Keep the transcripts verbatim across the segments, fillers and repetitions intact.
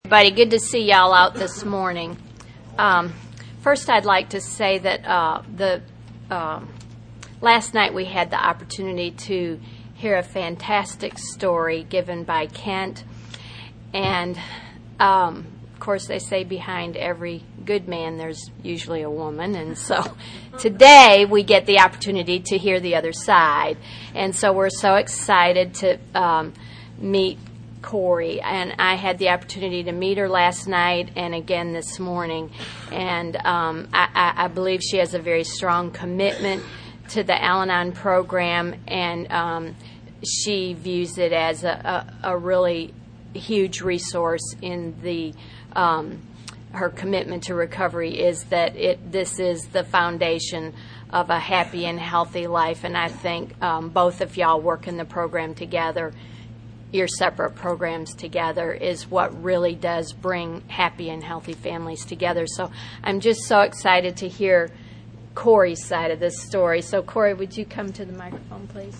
Everybody, good to see y'all out this morning. Um, first, I'd like to say that uh, the uh, last night we had the opportunity to hear a fantastic story given by Kent, and um, of course they say behind every good man there's usually a woman, and so today we get the opportunity to hear the other side, and so we're so excited to um, meet Corey, and I had the opportunity to meet her last night and again this morning, and um, I, I, I believe she has a very strong commitment to the Al-Anon program, and um, she views it as a, a, a really huge resource in the um, her commitment to recovery is that it this is the foundation of a happy and healthy life, and I think um, both of y'all work in the program together, your separate programs together, is what really does bring happy and healthy families together. So I'm just so excited to hear Corey's side of this story. So Corey, would you come to the microphone, please?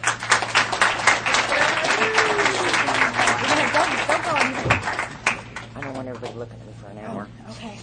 I don't want everybody looking at me for an hour. Okay.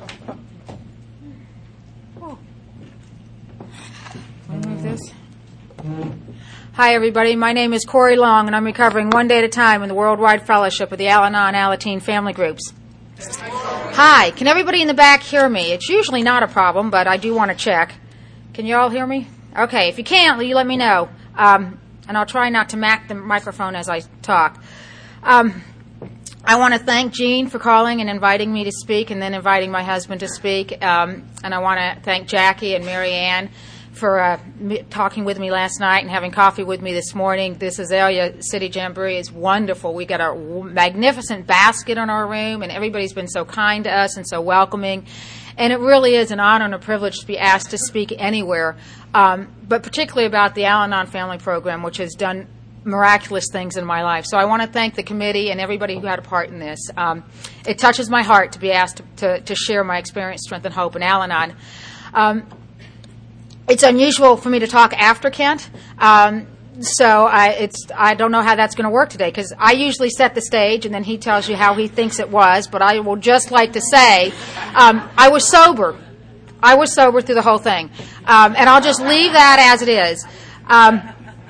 Want to move this? Hi, everybody. My name is Corey Long, and I'm recovering one day at a time in the Worldwide Fellowship of the Al-Anon Alateen Family Groups. Hi. Can everybody in the back hear me? It's usually not a problem, but I do want to check. Can you all hear me? Okay. If you can't, you let me know, um, and I'll try not to mack the microphone as I talk. Um, I want to thank Jean for calling and inviting me to speak, and then inviting my husband to speak. Um, and I want to thank Jackie and Mary Ann for uh, me, talking with me last night and having coffee with me this morning. This Azalea City Jamboree is wonderful. We got a w- magnificent basket in our room, and everybody's been so kind to us and so welcoming. And it really is an honor and a privilege to be asked to speak anywhere, um, but particularly about the Al-Anon Family Program, which has done miraculous things in my life. So I want to thank the committee and everybody who had a part in this. Um, it touches my heart to be asked to, to, to share my experience, strength, and hope in Al-Anon. Um, It's unusual for me to talk after Kent, um, so I, it's, I don't know how that's going to work today, because I usually set the stage and then he tells you how he thinks it was, but I will just like to say um, I was sober. I was sober through the whole thing, um, and I'll just leave that as it is. Um,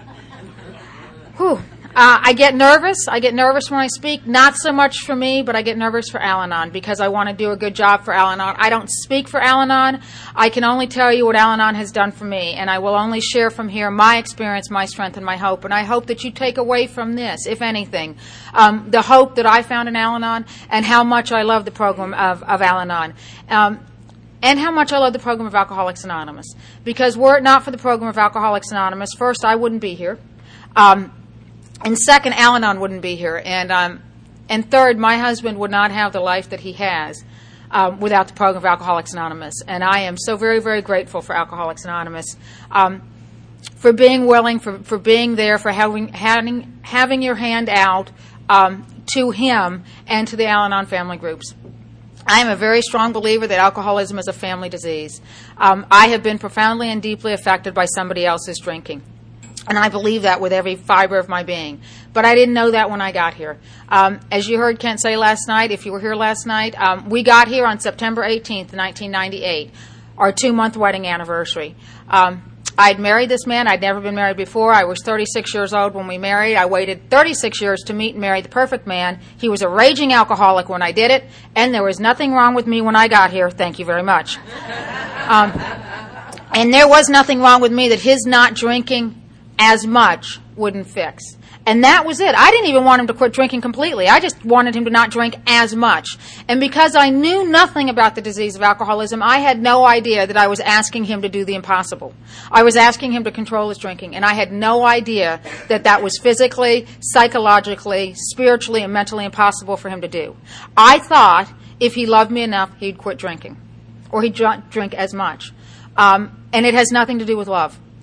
whew. Uh, I get nervous. I get nervous when I speak, not so much for me, but I get nervous for Al-Anon because I want to do a good job for Al-Anon. I don't speak for Al-Anon. I can only tell you what Al-Anon has done for me, and I will only share from here my experience, my strength, and my hope. And I hope that you take away from this, if anything, um, the hope that I found in Al-Anon and how much I love the program of, of Al-Anon. Um, And how much I love the program of Alcoholics Anonymous. Because were it not for the program of Alcoholics Anonymous, first, I wouldn't be here. Um, And second, Al-Anon wouldn't be here. And um, and third, my husband would not have the life that he has um, without the program of Alcoholics Anonymous. And I am so very, very grateful for Alcoholics Anonymous, um, for being willing, for, for being there, for having having having your hand out um, to him and to the Al-Anon family groups. I am a very strong believer that alcoholism is a family disease. Um, I have been profoundly and deeply affected by somebody else's drinking. And I believe that with every fiber of my being. But I didn't know that when I got here. Um, as you heard Kent say last night, if you were here last night, um, we got here on September eighteenth, nineteen ninety-eight, our two-month wedding anniversary. Um, I'd married this man. I'd never been married before. I was thirty-six years old when we married. I waited thirty-six years to meet and marry the perfect man. He was a raging alcoholic when I did it, and there was nothing wrong with me when I got here. Thank you very much. Um, and there was nothing wrong with me that his not drinking as much wouldn't fix. And that was it. I didn't even want him to quit drinking completely. I just wanted him to not drink as much. And because I knew nothing about the disease of alcoholism, I had no idea that I was asking him to do the impossible. I was asking him to control his drinking, and I had no idea that that was physically, psychologically, spiritually, and mentally impossible for him to do. I thought if he loved me enough, he'd quit drinking, or he'd drink as much. Um, and it has nothing to do with love.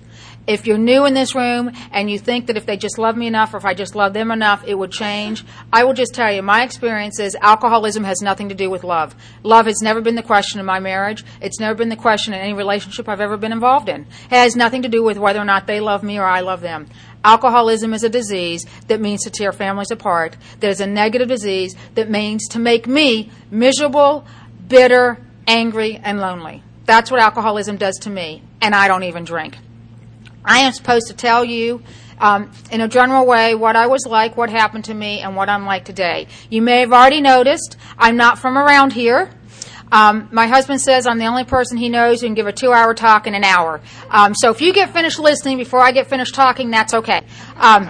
If you're new in this room and you think that if they just love me enough or if I just love them enough, it would change, I will just tell you, my experience is alcoholism has nothing to do with love. Love has never been the question in my marriage. It's never been the question in any relationship I've ever been involved in. It has nothing to do with whether or not they love me or I love them. Alcoholism is a disease that means to tear families apart. That is a negative disease that means to make me miserable, bitter, angry, and lonely. That's what alcoholism does to me, and I don't even drink. I am supposed to tell you um, in a general way what I was like, what happened to me, and what I'm like today. You may have already noticed I'm not from around here. Um, my husband says I'm the only person he knows who can give a two-hour talk in an hour. Um, so if you get finished listening before I get finished talking, that's okay. Um,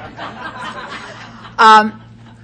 um,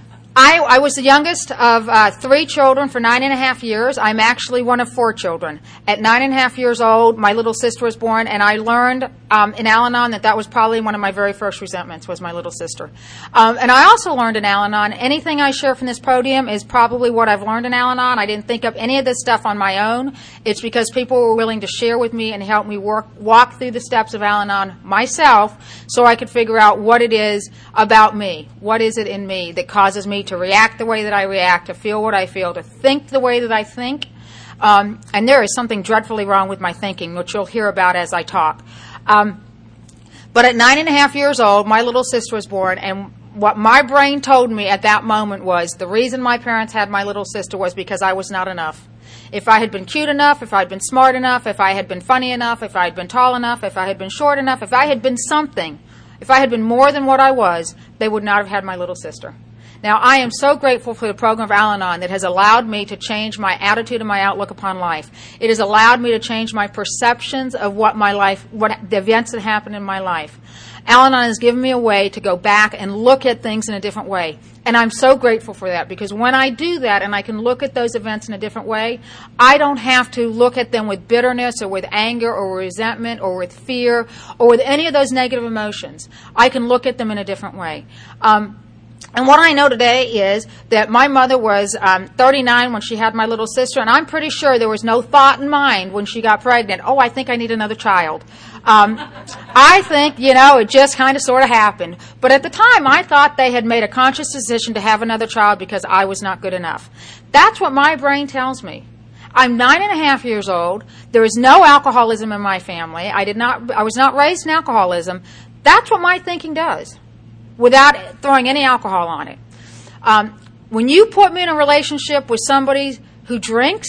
I, I was the youngest of uh, three children for nine and a half years. I'm actually one of four children. At nine and a half years old, my little sister was born, and I learned um, in Al-Anon that that was probably one of my very first resentments, was my little sister. Um, and I also learned in Al-Anon, anything I share from this podium is probably what I've learned in Al-Anon. I didn't think of any of this stuff on my own. It's because people were willing to share with me and help me work, walk through the steps of Al-Anon myself so I could figure out what it is about me. What is it in me that causes me to react the way that I react, to feel what I feel, to think the way that I think. Um, and there is something dreadfully wrong with my thinking, which you'll hear about as I talk. Um, but at nine and a half years old, my little sister was born, and what my brain told me at that moment was the reason my parents had my little sister was because I was not enough. If I had been cute enough, if I had been smart enough, if I had been funny enough, if I had been tall enough, if I had been short enough, if I had been something, if I had been more than what I was, they would not have had my little sister. Now, I am so grateful for the program of Al-Anon that has allowed me to change my attitude and my outlook upon life. It has allowed me to change my perceptions of what my life, what the events that happened in my life. Al-Anon has given me a way to go back and look at things in a different way. And I'm so grateful for that, because when I do that and I can look at those events in a different way, I don't have to look at them with bitterness or with anger or resentment or with fear or with any of those negative emotions. I can look at them in a different way. Um, And what I know today is that my mother was um, thirty-nine when she had my little sister, and I'm pretty sure there was no thought in mind when she got pregnant, oh, I think I need another child. Um, I think, you know, it just kind of sort of happened. But at the time, I thought they had made a conscious decision to have another child because I was not good enough. That's what my brain tells me. I'm nine and a half years old. There is no alcoholism in my family. I did not. I was not raised in alcoholism. That's what my thinking does, without throwing any alcohol on it. Um, when you put me in a relationship with somebody who drinks,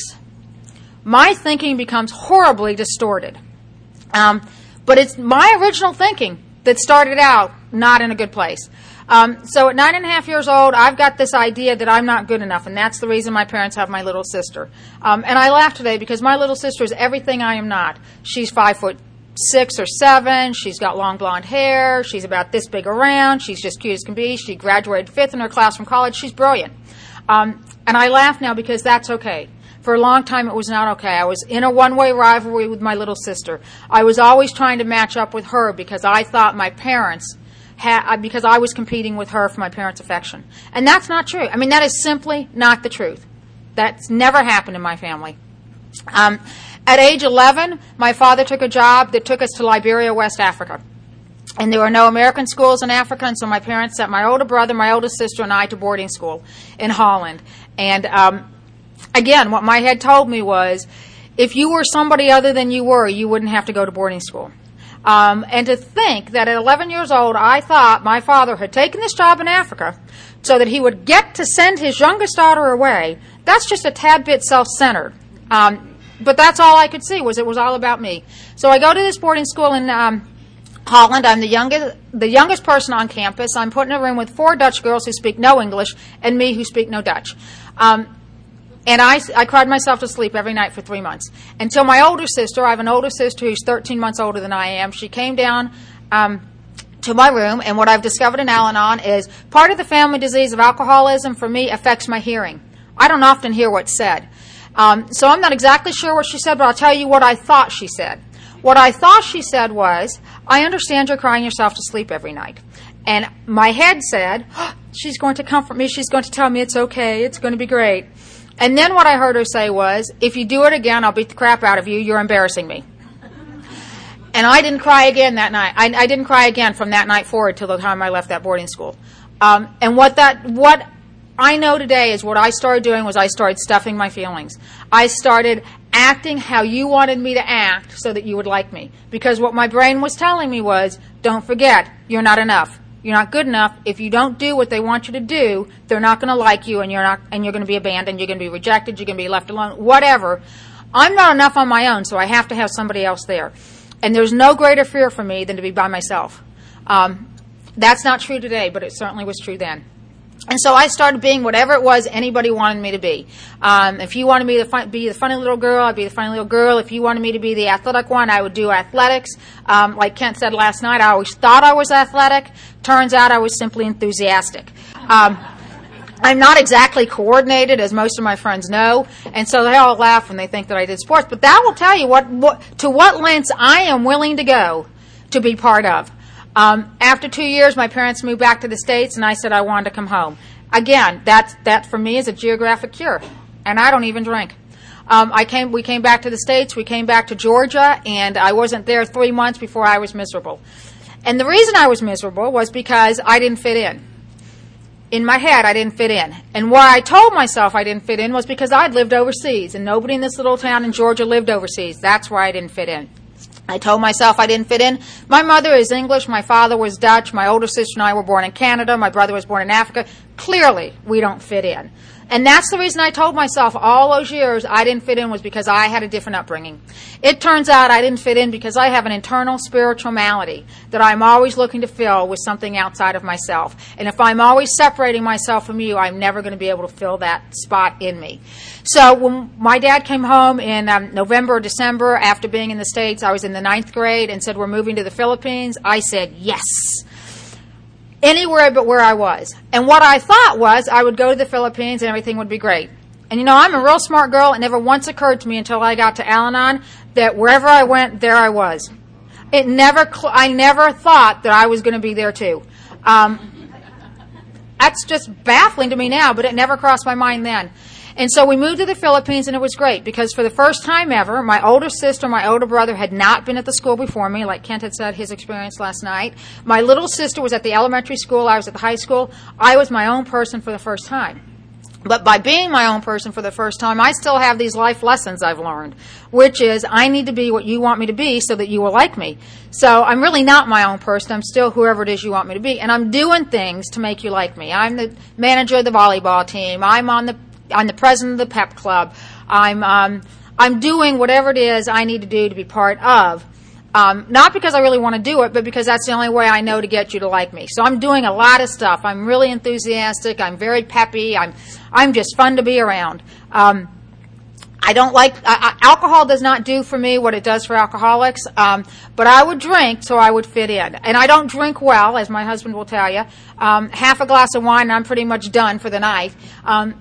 my thinking becomes horribly distorted. Um, but it's my original thinking that started out not in a good place. Um, so at nine and a half years old, I've got this idea that I'm not good enough, and that's the reason my parents have my little sister. Um, and I laugh today because my little sister is everything I am not. She's five foot six or seven. She's got long blonde hair. She's about this big around. She's just cute as can be. She graduated fifth in her class from college. She's brilliant. Um, and I laugh now because that's okay. For a long time, it was not okay. I was in a one-way rivalry with my little sister. I was always trying to match up with her because I thought my parents had, because I was competing with her for my parents' affection. And that's not true. I mean, that is simply not the truth. That's never happened in my family. Um, At age eleven, my father took a job that took us to Liberia, West Africa. And there were no American schools in Africa, and so my parents sent my older brother, my oldest sister, and I to boarding school in Holland. And um, again, what my head told me was, if you were somebody other than you were, you wouldn't have to go to boarding school. Um, and to think that at eleven years old, I thought my father had taken this job in Africa so that he would get to send his youngest daughter away, that's just a tad bit self-centered. Um, But that's all I could see, was it was all about me. So I go to this boarding school in um, Holland. I'm the youngest, the youngest person on campus. I'm put in a room with four Dutch girls who speak no English and me who speak no Dutch. Um, and I, I cried myself to sleep every night for three months. Until my older sister, I have an older sister who's thirteen months older than I am. She came down um, to my room, and what I've discovered in Al-Anon is part of the family disease of alcoholism for me affects my hearing. I don't often hear what's said. Um, so I'm not exactly sure what she said, but I'll tell you what I thought she said. What I thought she said was, I understand you're crying yourself to sleep every night. And my head said, oh, she's going to comfort me. She's going to tell me it's okay. It's going to be great. And then what I heard her say was, if you do it again, I'll beat the crap out of you. You're embarrassing me. And I didn't cry again that night. I, I didn't cry again from that night forward till the time I left that boarding school. Um, and what that, what I know today is what I started doing was I started stuffing my feelings. I started acting how you wanted me to act so that you would like me. Because what my brain was telling me was, don't forget, you're not enough. You're not good enough. If you don't do what they want you to do, they're not going to like you, and you're not, and you're going to be abandoned. You're going to be rejected. You're going to be left alone. Whatever. I'm not enough on my own, so I have to have somebody else there. And there's no greater fear for me than to be by myself. Um, that's not true today, but it certainly was true then. And so I started being whatever it was anybody wanted me to be. Um, if you wanted me to fun, be the funny little girl, I'd be the funny little girl. If you wanted me to be the athletic one, I would do athletics. Um, like Kent said last night, I always thought I was athletic. Turns out I was simply enthusiastic. Um, I'm not exactly coordinated, as most of my friends know, and so they all laugh when they think that I did sports. But that will tell you what, what to what lengths I am willing to go to be part of. Um, after two years, my parents moved back to the States, and I said I wanted to come home. Again, that that for me is a geographic cure, and I don't even drink. Um, I came. We came back to the States. We came back to Georgia, and I wasn't there three months before I was miserable. And the reason I was miserable was because I didn't fit in. In my head, I didn't fit in. And why I told myself I didn't fit in was because I'd lived overseas, and nobody in this little town in Georgia lived overseas. That's why I didn't fit in. I told myself I didn't fit in. My mother is English. My father was Dutch. My older sister and I were born in Canada. My brother was born in Africa. Clearly, we don't fit in. And that's the reason I told myself all those years I didn't fit in was because I had a different upbringing. It turns out I didn't fit in because I have an internal spiritual malady that I'm always looking to fill with something outside of myself. And if I'm always separating myself from you, I'm never going to be able to fill that spot in me. So when my dad came home in um, November or December after being in the States, I was in the ninth grade and said, we're moving to the Philippines. I said, yes. Anywhere but where I was. And what I thought was I would go to the Philippines and everything would be great. And you know, I'm a real smart girl. It never once occurred to me until I got to Al-Anon that wherever I went, there I was. It never, cl- I never thought that I was going to be there too. Um, that's just baffling to me now, but it never crossed my mind then. And so we moved to the Philippines, and it was great because for the first time ever, my older sister, my older brother had not been at the school before me, like Kent had said his experience last night. My little sister was at the elementary school. I was at the high school. I was my own person for the first time. But by being my own person for the first time, I still have these life lessons I've learned, which is I need to be what you want me to be so that you will like me. So I'm really not my own person. I'm still whoever it is you want me to be. And I'm doing things to make you like me. I'm the manager of the volleyball team. I'm on the I'm the president of the pep club. I'm um, I'm doing whatever it is I need to do to be part of. Um, not because I really want to do it, but because that's the only way I know to get you to like me. So I'm doing a lot of stuff. I'm really enthusiastic. I'm very peppy. I'm I'm just fun to be around. Um, I don't like uh, alcohol. Does not do for me what it does for alcoholics. Um, but I would drink so I would fit in, and I don't drink well, as my husband will tell you. Um, half a glass of wine, and I'm pretty much done for the night. Um,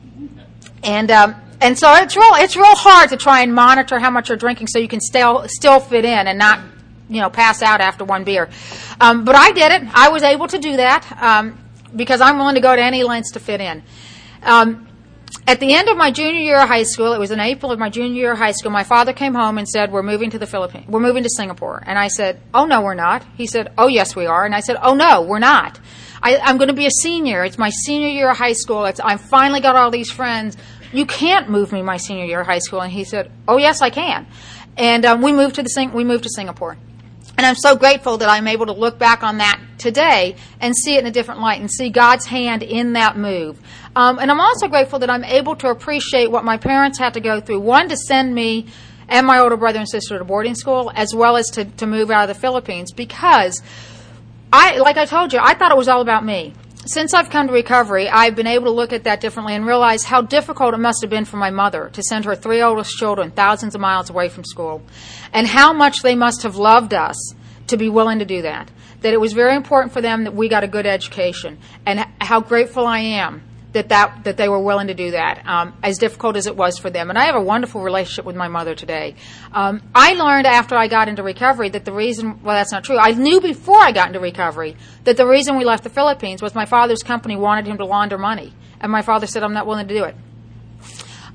And um, and so it's real it's real hard to try and monitor how much you're drinking so you can still still fit in and not, you know, pass out after one beer. Um, but I did it. I was able to do that um, because I'm willing to go to any lengths to fit in. Um, at the end of my junior year of high school, it was in April of my junior year of high school, my father came home and said, we're moving to the Philippines. We're moving to Singapore. And I said, oh, no, we're not. He said, oh, yes, we are. And I said, oh, no, we're not. I, I'm going to be a senior. It's my senior year of high school. It's, I've finally got all these friends. You can't move me my senior year of high school. And he said, oh, yes, I can. And um, we moved to the Sing- we moved to Singapore. And I'm so grateful that I'm able to look back on that today and see it in a different light and see God's hand in that move. Um, and I'm also grateful that I'm able to appreciate what my parents had to go through. One, to send me and my older brother and sister to boarding school, as well as to, to move out of the Philippines, because I, like I told you, I thought it was all about me. Since I've come to recovery, I've been able to look at that differently and realize how difficult it must have been for my mother to send her three oldest children thousands of miles away from school, and how much they must have loved us to be willing to do that. That it was very important for them that we got a good education, and how grateful I am that that, that they were willing to do that, um, as difficult as it was for them. And I have a wonderful relationship with my mother today. Um, I learned after I got into recovery that the reason, well, that's not true. I knew before I got into recovery that the reason we left the Philippines was my father's company wanted him to launder money. And my father said, I'm not willing to do it.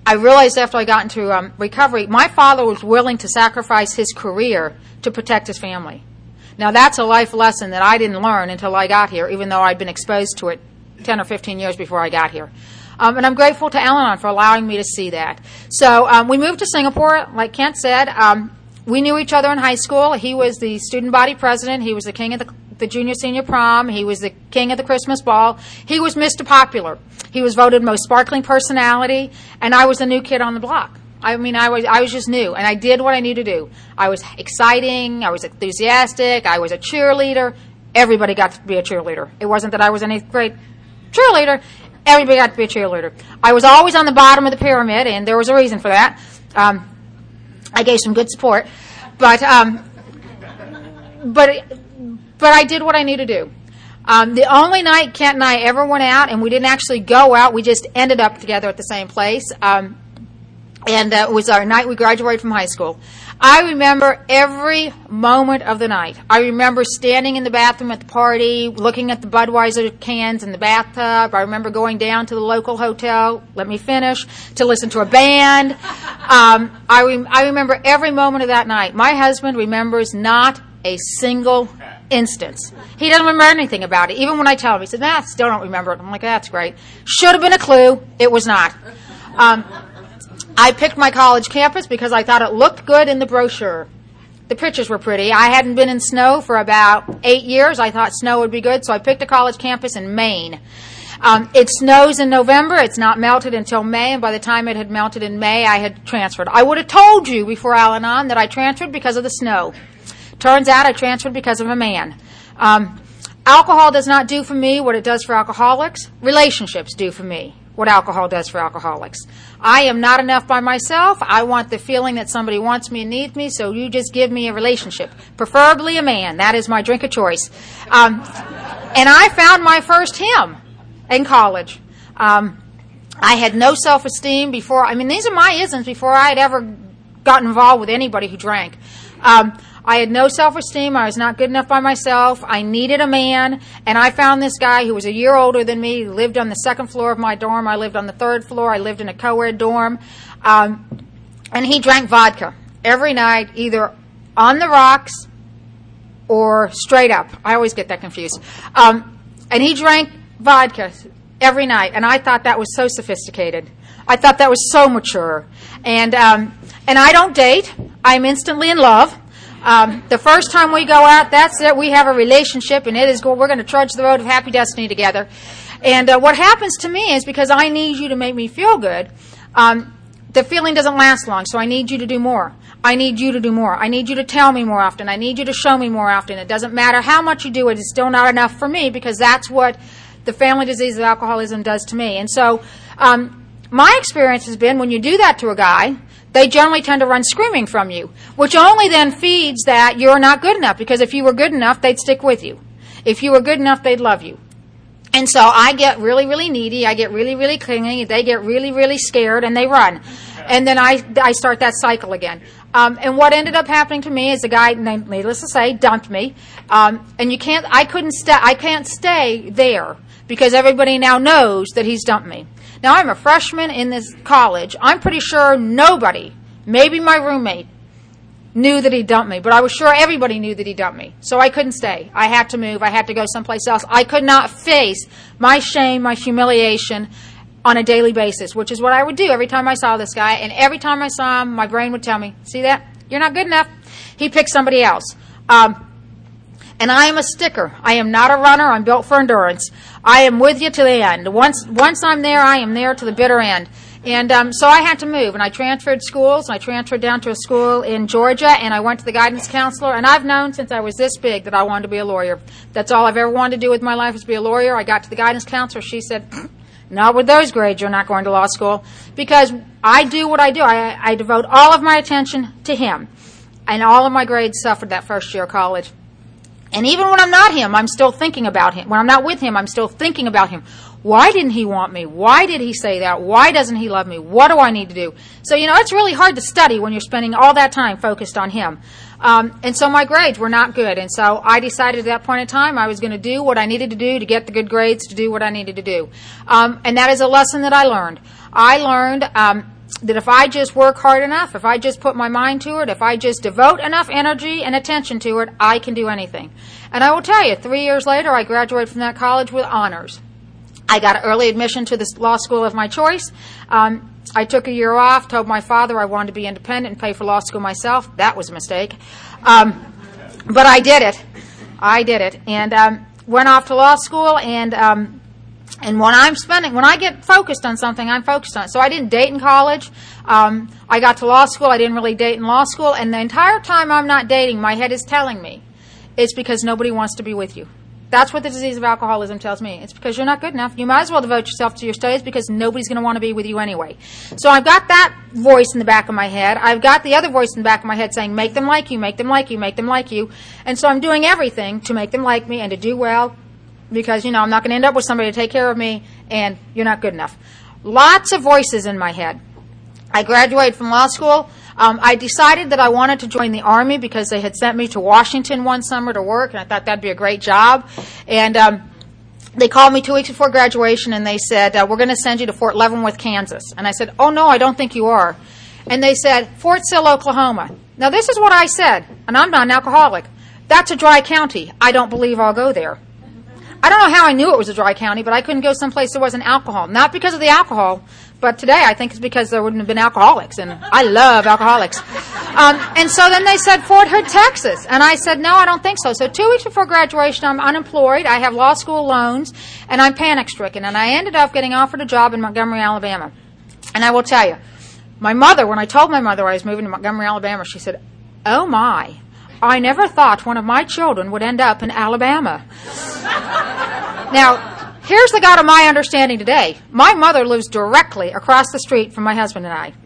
I realized after I got into um, recovery, my father was willing to sacrifice his career to protect his family. Now, that's a life lesson that I didn't learn until I got here, even though I'd been exposed to it ten or fifteen years before I got here. Um, and I'm grateful to Al-Anon for allowing me to see that. So um, we moved to Singapore, like Kent said. Um, we knew each other in high school. He was the student body president. He was the king of the, the junior-senior prom. He was the king of the Christmas ball. He was Mister Popular. He was voted most sparkling personality, and I was the new kid on the block. I mean, I was I was just new, and I did what I knew to do. I was exciting. I was enthusiastic. I was a cheerleader. Everybody got to be a cheerleader. It wasn't that I was an eighth grade cheerleader. Everybody got to be a cheerleader. I was always on the bottom of the pyramid, and there was a reason for that. Um, I gave some good support, but um, but but I did what I knew to do. Um, the only night Kent and I ever went out, and we didn't actually go out, we just ended up together at the same place, um, and uh, it was our night we graduated from high school. I remember every moment of the night. I remember standing in the bathroom at the party, looking at the Budweiser cans in the bathtub. I remember going down to the local hotel, let me finish, to listen to a band. Um, I, re- I remember every moment of that night. My husband remembers not a single instance. He doesn't remember anything about it. Even when I tell him, he said, nah, I still don't remember it. I'm like, that's great. Should have been a clue. It was not. Um, I picked my college campus because I thought it looked good in the brochure. The pictures were pretty. I hadn't been in snow for about eight years. I thought snow would be good, so I picked a college campus in Maine. Um, it snows in November. It's not melted until May, and by the time it had melted in May, I had transferred. I would have told you before Al-Anon that I transferred because of the snow. Turns out I transferred because of a man. Um, alcohol does not do for me what it does for alcoholics. Relationships do for me what alcohol does for alcoholics. I am not enough by myself. I want the feeling that somebody wants me and needs me, so you just give me a relationship, preferably a man. That is my drink of choice. Um, and I found my first him in college. Um, I had no self-esteem before. I mean, these are my isms before I had ever gotten involved with anybody who drank. Um, I had no self-esteem. I was not good enough by myself. I needed a man, and I found this guy who was a year older than me. He lived on the second floor of my dorm. I lived on the third floor. I lived in a co-ed dorm. Um, and he drank vodka every night, either on the rocks or straight up. I always get that confused. Um, and he drank vodka every night, and I thought that was so sophisticated. I thought that was so mature. And um, and I don't date. I'm instantly in love. Um, the first time we go out, that's it. We have a relationship, and it is go- we're going to trudge the road of happy destiny together. And uh, what happens to me is because I need you to make me feel good, um, the feeling doesn't last long, so I need you to do more. I need you to do more. I need you to tell me more often. I need you to show me more often. It doesn't matter how much you do, it is still not enough for me because that's what the family disease of alcoholism does to me. And so um, my experience has been when you do that to a guy, they generally tend to run screaming from you, which only then feeds that you're not good enough, because if you were good enough, they'd stick with you. If you were good enough, they'd love you. And so I get really, really needy. I get really, really clingy. They get really, really scared, and they run. And then I, I start that cycle again. Um, and what ended up happening to me is a guy, named, needless to say, dumped me. Um, and you can't, I couldn't stay, I can't stay there because everybody now knows that he's dumped me. Now, I'm a freshman in this college. I'm pretty sure nobody, maybe my roommate, knew that he dumped me, but I was sure everybody knew that he dumped me. So I couldn't stay. I had to move. I had to go someplace else. I could not face my shame, my humiliation on a daily basis, which is what I would do every time I saw this guy. And every time I saw him, my brain would tell me, see that? You're not good enough. He picked somebody else. Um, And I am a sticker. I am not a runner. I'm built for endurance. I am with you to the end. Once once I'm there, I am there to the bitter end. And um, so I had to move, and I transferred schools. I transferred down to a school in Georgia, and I went to the guidance counselor. And I've known since I was this big that I wanted to be a lawyer. That's all I've ever wanted to do with my life is be a lawyer. I got to the guidance counselor. She said, not with those grades, you're not going to law school. Because I do what I do. I, I devote all of my attention to him. And all of my grades suffered that first year of college. And even when I'm not him, I'm still thinking about him. When I'm not with him, I'm still thinking about him. Why didn't he want me? Why did he say that? Why doesn't he love me? What do I need to do? So, you know, it's really hard to study when you're spending all that time focused on him. Um, and so my grades were not good. And so I decided at that point in time I was going to do what I needed to do to get the good grades, to do what I needed to do. Um, and that is a lesson that I learned. I learned um, that if I just work hard enough, if I just put my mind to it, if I just devote enough energy and attention to it, I can do anything. And I will tell you, three years later, I graduated from that college with honors. I got an early admission to the law school of my choice. Um, I took a year off, told my father I wanted to be independent and pay for law school myself. That was a mistake. Um, but I did it. I did it. And um, went off to law school, and um, and when I'm spending, when I get focused on something, I'm focused on it. So I didn't date in college. Um, I got to law school. I didn't really date in law school. And the entire time I'm not dating, my head is telling me it's because nobody wants to be with you. That's what the disease of alcoholism tells me. It's because you're not good enough. You might as well devote yourself to your studies because nobody's going to want to be with you anyway. So I've got that voice in the back of my head. I've got the other voice in the back of my head saying, make them like you, make them like you, make them like you. And so I'm doing everything to make them like me and to do well because, you know, I'm not going to end up with somebody to take care of me and you're not good enough. Lots of voices in my head. I graduated from law school. Um, I decided that I wanted to join the Army because they had sent me to Washington one summer to work, and I thought that'd be a great job. And um, they called me two weeks before graduation, and they said, uh, we're going to send you to Fort Leavenworth, Kansas. And I said, oh, no, I don't think you are. And they said, Fort Sill, Oklahoma. Now, this is what I said, and I'm not an alcoholic. That's a dry county. I don't believe I'll go there. I don't know how I knew it was a dry county, but I couldn't go someplace there wasn't alcohol. Not because of the alcohol, but today I think it's because there wouldn't have been alcoholics, and I love alcoholics. Um, and so then they said Fort Hood, Texas, and I said, no, I don't think so. So two weeks before graduation, I'm unemployed, I have law school loans, and I'm panic-stricken, and I ended up getting offered a job in Montgomery, Alabama. And I will tell you, my mother, when I told my mother I was moving to Montgomery, Alabama, she said, oh my, I never thought one of my children would end up in Alabama. Now, here's the God of my understanding today. My mother lives directly across the street from my husband and I.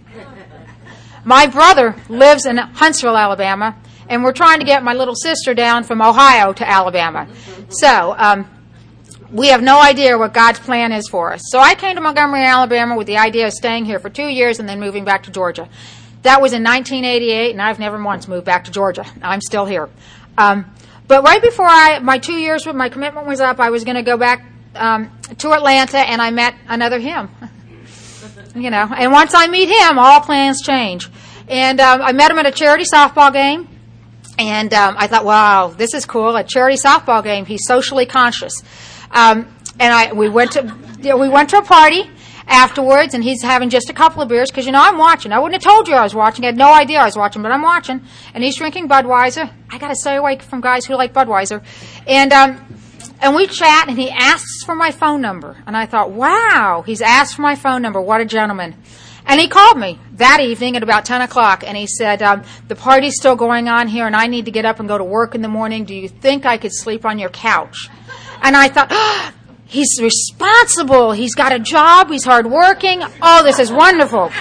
My brother lives in Huntsville, Alabama, and we're trying to get my little sister down from Ohio to Alabama. So, um, we have no idea what God's plan is for us. So I came to Montgomery, Alabama with the idea of staying here for two years and then moving back to Georgia. That was in nineteen eighty-eight, and I've never once moved back to Georgia. I'm still here. Um, but right before I, my two years, with my commitment was up, I was going to go back um, to Atlanta, and I met another him. You know, and once I meet him, all plans change. And um, I met him at a charity softball game, and um, I thought, wow, this is cool. A charity softball game, he's socially conscious. Um, and I we went to you know, we went to a party afterwards, and he's having just a couple of beers because, you know, I'm watching. I wouldn't have told you I was watching. I had no idea I was watching, but I'm watching. And he's drinking Budweiser. I got to stay away from guys who like Budweiser. And um, and we chat, and he asks for my phone number. And I thought, wow, he's asked for my phone number. What a gentleman. And he called me that evening at about ten o'clock, and he said, um, the party's still going on here, and I need to get up and go to work in the morning. Do you think I could sleep on your couch? And I thought, oh, he's responsible. He's got a job. He's hardworking. Oh, this is wonderful.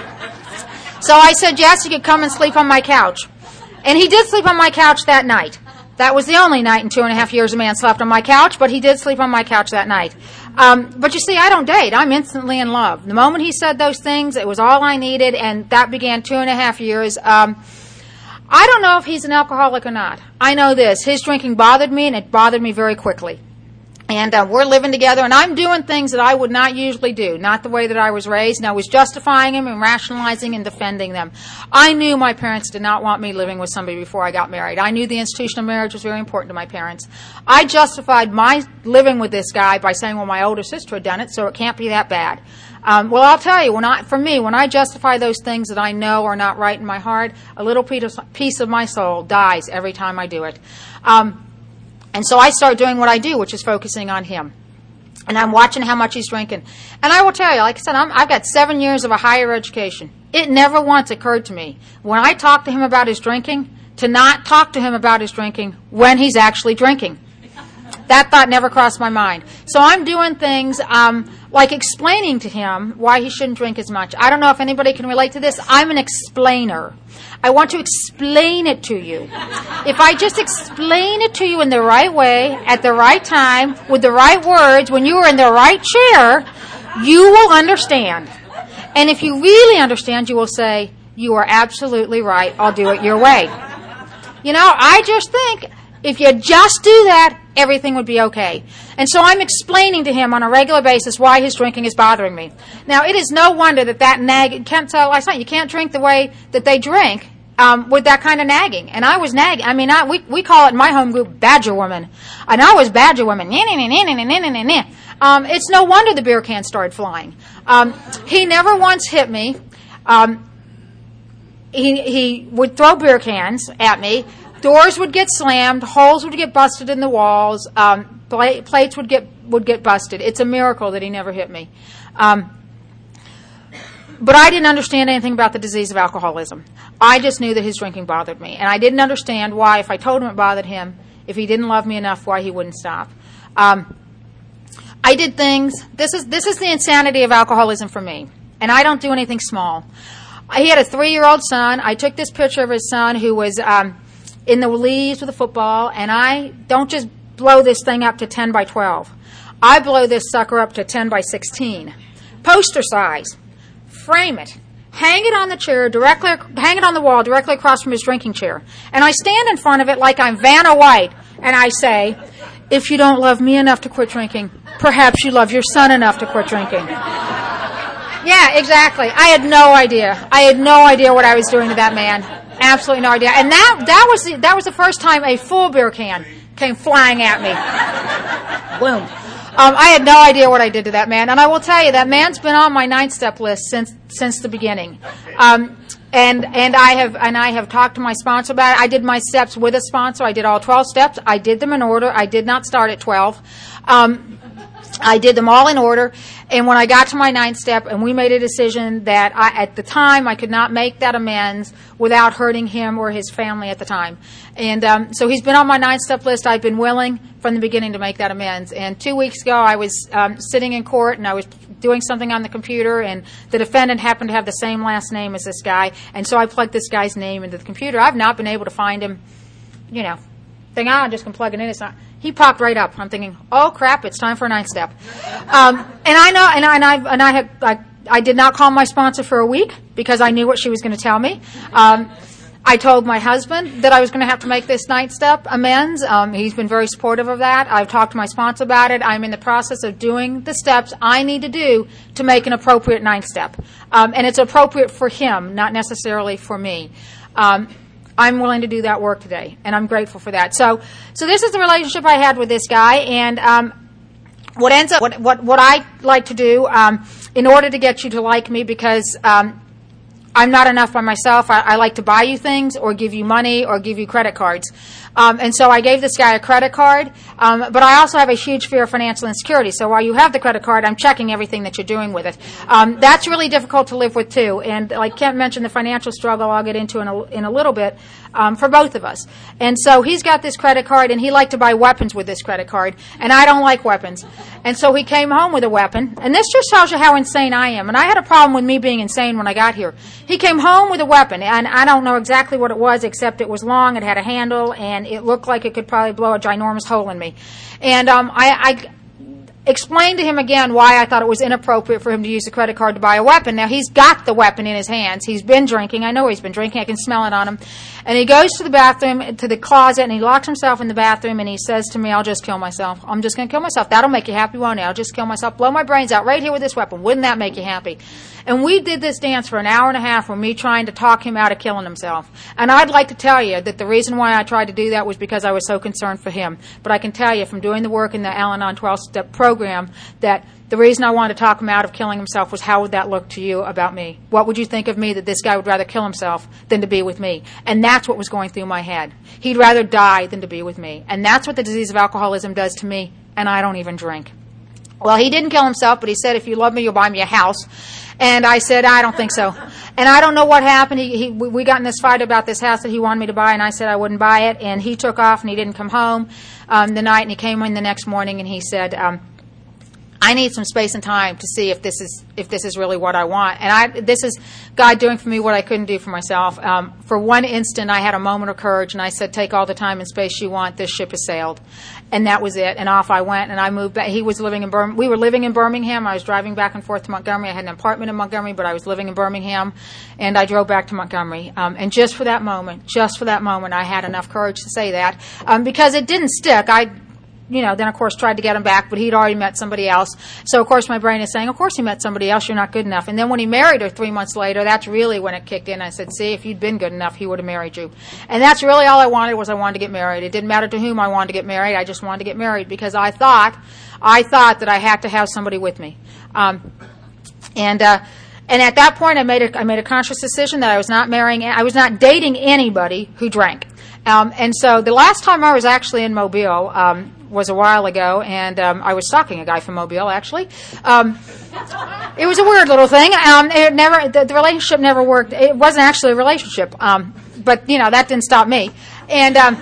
So I said, yes, you could come and sleep on my couch. And he did sleep on my couch that night. That was the only night in two and a half years a man slept on my couch, but he did sleep on my couch that night. Um, but you see, I don't date. I'm instantly in love. The moment he said those things, it was all I needed, and that began two and a half years. Um, I don't know if he's an alcoholic or not. I know this. His drinking bothered me, and it bothered me very quickly. And uh, we're living together, and I'm doing things that I would not usually do, not the way that I was raised, and I was justifying them and rationalizing and defending them. I knew my parents did not want me living with somebody before I got married. I knew the institution of marriage was very important to my parents. I justified my living with this guy by saying, well, my older sister had done it, so it can't be that bad. Um, well, I'll tell you, when I, for me, when I justify those things that I know are not right in my heart, a little piece of my soul dies every time I do it. Um, And so I start doing what I do, which is focusing on him. And I'm watching how much he's drinking. And I will tell you, like I said, I'm, I've got seven years of a higher education. It never once occurred to me, when I talk to him about his drinking, to not talk to him about his drinking when he's actually drinking. That thought never crossed my mind. So I'm doing things um, like explaining to him why he shouldn't drink as much. I don't know if anybody can relate to this. I'm an explainer. I want to explain it to you. If I just explain it to you in the right way, at the right time, with the right words, when you are in the right chair, you will understand. And if you really understand, you will say, you are absolutely right. I'll do it your way. You know, I just think if you just do that, everything would be okay. And so I'm explaining to him on a regular basis why his drinking is bothering me. Now, it is no wonder that that nag, can't tell last night, you can't drink the way that they drink um, with that kind of nagging. And I was nagging. I mean, I, we, we call it in my home group Badger Woman. And I was Badger Woman. Um, it's no wonder the beer can started flying. Um, he never once hit me. Um, he, he would throw beer cans at me. Doors would get slammed. Holes would get busted in the walls. Um, pla- plates would get would get busted. It's a miracle that he never hit me. Um, but I didn't understand anything about the disease of alcoholism. I just knew that his drinking bothered me, and I didn't understand why, if I told him it bothered him, if he didn't love me enough, why he wouldn't stop. Um, I did things. This is this is the insanity of alcoholism for me, and I don't do anything small. He had a three-year-old son. I took this picture of his son who was um, in the leaves with a football, and I don't just blow this thing up to ten by twelve. I blow this sucker up to ten by sixteen. Poster size. Frame it. Hang it on the chair, directly, hang it on the wall directly across from his drinking chair. And I stand in front of it like I'm Vanna White, and I say, if you don't love me enough to quit drinking, perhaps you love your son enough to quit drinking. Yeah, exactly. I had no idea. I had no idea what I was doing to that man. Absolutely no idea. And that that was the, that was the first time a full beer can came flying at me. Boom. Um, I had no idea what I did to that man. And I will tell you, that man's been on my nine-step list since since the beginning. Um, and and I have and I have talked to my sponsor about it. I did my steps with a sponsor. I did all twelve steps. I did them in order. I did not start at twelve. Um, I did them all in order, and when I got to my ninth step, and we made a decision that I, at the time, I could not make that amends without hurting him or his family at the time. And um, so he's been on my nine-step list. I've been willing from the beginning to make that amends. And two weeks ago, I was um, sitting in court, and I was doing something on the computer, and the defendant happened to have the same last name as this guy, and so I plugged this guy's name into the computer. I've not been able to find him, you know, think, ah, I'm just going to plug it in. It's not. He popped right up. I'm thinking, oh crap, it's time for a ninth step. Um, and I know, and I, and I, and I had, I, I did not call my sponsor for a week because I knew what she was going to tell me. Um, I told my husband that I was going to have to make this ninth step amends. Um, he's been very supportive of that. I've talked to my sponsor about it. I'm in the process of doing the steps I need to do to make an appropriate ninth step. Um, and it's appropriate for him, not necessarily for me. Um, I'm willing to do that work today, and I'm grateful for that. So, so this is the relationship I had with this guy, and um, what ends up, what what what I like to do, um, in order to get you to like me, because um, I'm not enough by myself. I, I like to buy you things, or give you money, or give you credit cards. Um, and so I gave this guy a credit card, um, but I also have a huge fear of financial insecurity. So while you have the credit card, I'm checking everything that you're doing with it. Um, that's really difficult to live with, too. And like Kent mentioned, the financial struggle I'll get into in a, in a little bit um, for both of us. And so he's got this credit card, and he liked to buy weapons with this credit card, and I don't like weapons. And so he came home with a weapon, and this just shows you how insane I am. And I had a problem with me being insane when I got here. He came home with a weapon, and I don't know exactly what it was, except it was long, it had a handle, and it looked like it could probably blow a ginormous hole in me. And um, I, I explained to him again why I thought it was inappropriate for him to use a credit card to buy a weapon. Now, he's got the weapon in his hands. He's been drinking. I know he's been drinking. I can smell it on him. And he goes to the bathroom, to the closet, and he locks himself in the bathroom, and he says to me, I'll just kill myself. I'm just going to kill myself. That'll make you happy, won't it? I'll just kill myself. Blow my brains out right here with this weapon. Wouldn't that make you happy? And we did this dance for an hour and a half with me trying to talk him out of killing himself. And I'd like to tell you that the reason why I tried to do that was because I was so concerned for him. But I can tell you from doing the work in the Al-Anon twelve-step program that the reason I wanted to talk him out of killing himself was, how would that look to you about me? What would you think of me, that this guy would rather kill himself than to be with me? And that's what was going through my head. He'd rather die than to be with me. And that's what the disease of alcoholism does to me, and I don't even drink. Well, he didn't kill himself, but he said, if you love me, you'll buy me a house. And I said, I don't think so. And I don't know what happened. He, he, we got in this fight about this house that he wanted me to buy, and I said I wouldn't buy it. And he took off, and he didn't come home um, the night, and he came in the next morning, and he said, um, I need some space and time to see if this is if this is really what I want. And I this is God doing for me what I couldn't do for myself. Um, for one instant, I had a moment of courage, and I said, take all the time and space you want. This ship has sailed. And that was it. And off I went, and I moved back. He was living in Bir- We were living in Birmingham. I was driving back and forth to Montgomery. I had an apartment in Montgomery, but I was living in Birmingham, and I drove back to Montgomery. Um, and just for that moment, just for that moment, I had enough courage to say that, um, because it didn't stick. I you know, then of course tried to get him back, but he'd already met somebody else. So of course my brain is saying, of course he met somebody else, you're not good enough. And then when he married her three months later, that's really when it kicked in. I said, see, if you'd been good enough, he would have married you. And that's really all I wanted, was I wanted to get married. It didn't matter to whom I wanted to get married. I just wanted to get married because I thought, I thought that I had to have somebody with me. Um, and, uh, and at that point I made a, I made a conscious decision that I was not marrying, I was not dating anybody who drank. Um, and so the last time I was actually in Mobile um, was a while ago, and um, I was stalking a guy from Mobile, actually. Um, it was a weird little thing. Um, it never, the, the relationship never worked. It wasn't actually a relationship, um, but, you know, that didn't stop me. And um,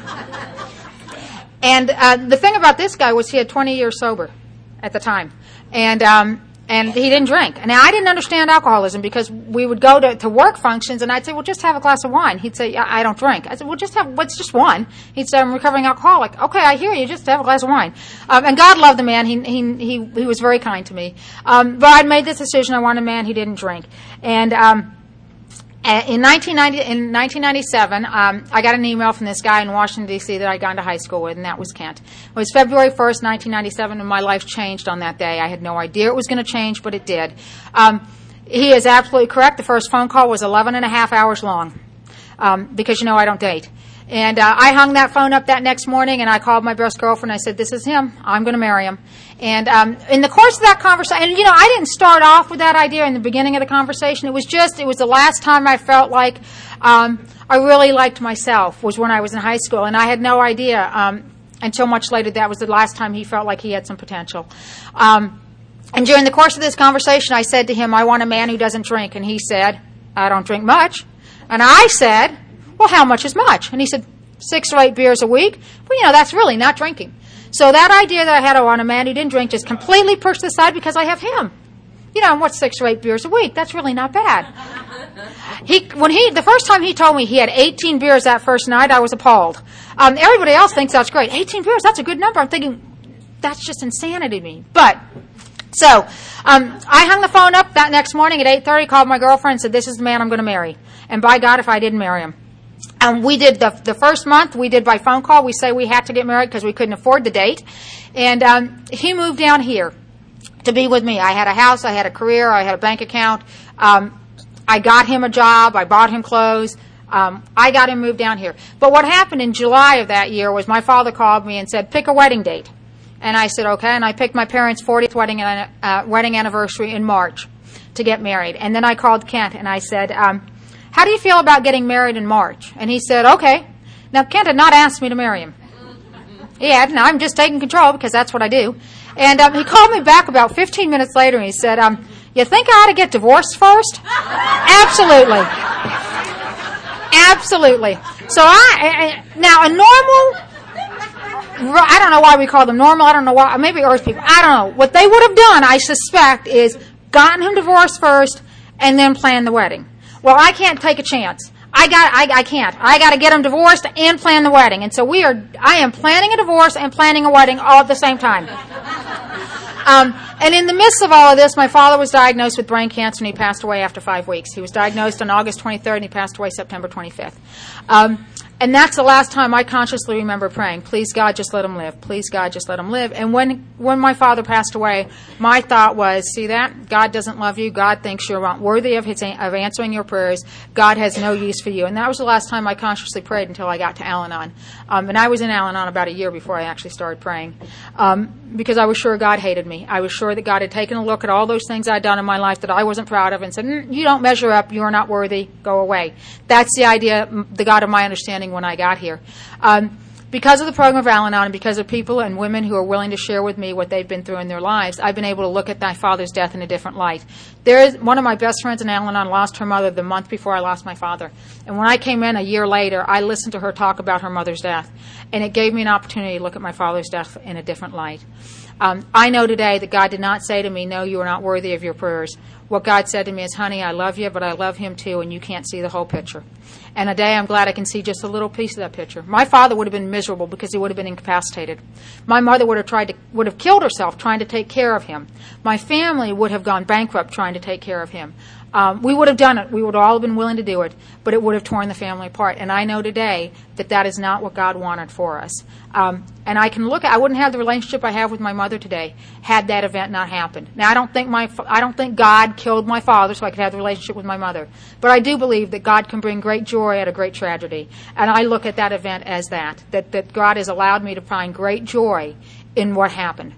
and uh, the thing about this guy was he had twenty years sober at the time. And um, and he didn't drink. Now, I didn't understand alcoholism because we would go to, to work functions, and I'd say, well, just have a glass of wine. He'd say, I, I don't drink. I said, well, just have, what's just one? He'd say, I'm a recovering alcoholic. Okay, I hear you. Just have a glass of wine. Um, and God loved the man. He, he, he, he was very kind to me. Um, but I'd made this decision. I wanted a man who didn't drink. And, um, In nineteen ninety, in nineteen ninety-seven, um, I got an email from this guy in Washington, D C that I'd gone to high school with, and that was Kent. It was February first, nineteen ninety-seven, and my life changed on that day. I had no idea it was going to change, but it did. Um, he is absolutely correct. The first phone call was eleven and a half hours long, um, because, you know, I don't date. And uh, I hung that phone up that next morning, and I called my best girlfriend. I said, this is him. I'm going to marry him. And um, in the course of that conversation, and, you know, I didn't start off with that idea in the beginning of the conversation. It was just, it was the last time I felt like um, I really liked myself, was when I was in high school. And I had no idea um, until much later that was the last time he felt like he had some potential. Um, and during the course of this conversation, I said to him, I want a man who doesn't drink. And he said, I don't drink much. And I said, well, how much is much? And he said, six or eight beers a week. Well, you know, that's really not drinking. So that idea that I had on a man who didn't drink just completely pushed aside because I have him. You know, what's six or eight beers a week? That's really not bad. He, when he, the first time he told me he had eighteen beers that first night, I was appalled. Um, everybody else thinks that's great. eighteen beers, that's a good number. I'm thinking, that's just insanity to me. But, so, um, I hung the phone up that next morning at eight thirty, called my girlfriend and said, this is the man I'm going to marry. And by God, if I didn't marry him. Um, we did the, the first month, we did by phone call. We say we had to get married because we couldn't afford the date. And um, he moved down here to be with me. I had a house, I had a career, I had a bank account. Um, I got him a job, I bought him clothes. Um, I got him moved down here. But what happened in July of that year was my father called me and said, pick a wedding date. And I said, okay. And I picked my parents' fortieth wedding, uh, wedding anniversary in March to get married. And then I called Kent and I said, um, how do you feel about getting married in March? And he said, okay. Now, Kent had not asked me to marry him. He had. Now, I'm just taking control because that's what I do. And um, he called me back about fifteen minutes later and he said, um, you think I ought to get divorced first? Absolutely. Absolutely. So I, I, now a normal, I don't know why we call them normal, I don't know why, maybe earth people, I don't know. What they would have done, I suspect, is gotten him divorced first and then planned the wedding. Well, I can't take a chance. I got, I, I can't. I got to get him divorced and plan the wedding. And so we are, I am planning a divorce and planning a wedding all at the same time. Um, and in the midst of all of this, my father was diagnosed with brain cancer and he passed away after five weeks. He was diagnosed on August twenty-third and he passed away September twenty-fifth. Um, and that's the last time I consciously remember praying, please God, just let him live. Please God, just let him live. And when, when my father passed away, my thought was, see that? God doesn't love you. God thinks you're not worthy of his, of answering your prayers. God has no use for you. And that was the last time I consciously prayed until I got to Al-Anon. Um, and I was in Al-Anon about a year before I actually started praying. Um, because I was sure God hated me. I was sure that God had taken a look at all those things I'd done in my life that I wasn't proud of and said, mm, you don't measure up, you are not worthy, go away. That's the idea, the God of my understanding when I got here. Um, because of the program of Al-Anon and because of people and women who are willing to share with me what they've been through in their lives, I've been able to look at my father's death in a different light. There is one of my best friends in Al-Anon lost her mother the month before I lost my father. And when I came in a year later, I listened to her talk about her mother's death. And it gave me an opportunity to look at my father's death in a different light. Um, I know today that God did not say to me, no, you are not worthy of your prayers. What God said to me is, honey, I love you, but I love him too, and you can't see the whole picture. And today I'm glad I can see just a little piece of that picture. My father would have been miserable because he would have been incapacitated. My mother would have tried to, would have killed herself trying to take care of him. My family would have gone bankrupt trying to to take care of him. Um, we would have done it. We would all have been willing to do it, but it would have torn the family apart. And I know today that that is not what God wanted for us. Um, and I can look at, I wouldn't have the relationship I have with my mother today had that event not happened. Now, I don't think my, I don't think God killed my father so I could have the relationship with my mother. But I do believe that God can bring great joy out of great tragedy. And I look at that event as that, that, that God has allowed me to find great joy in what happened.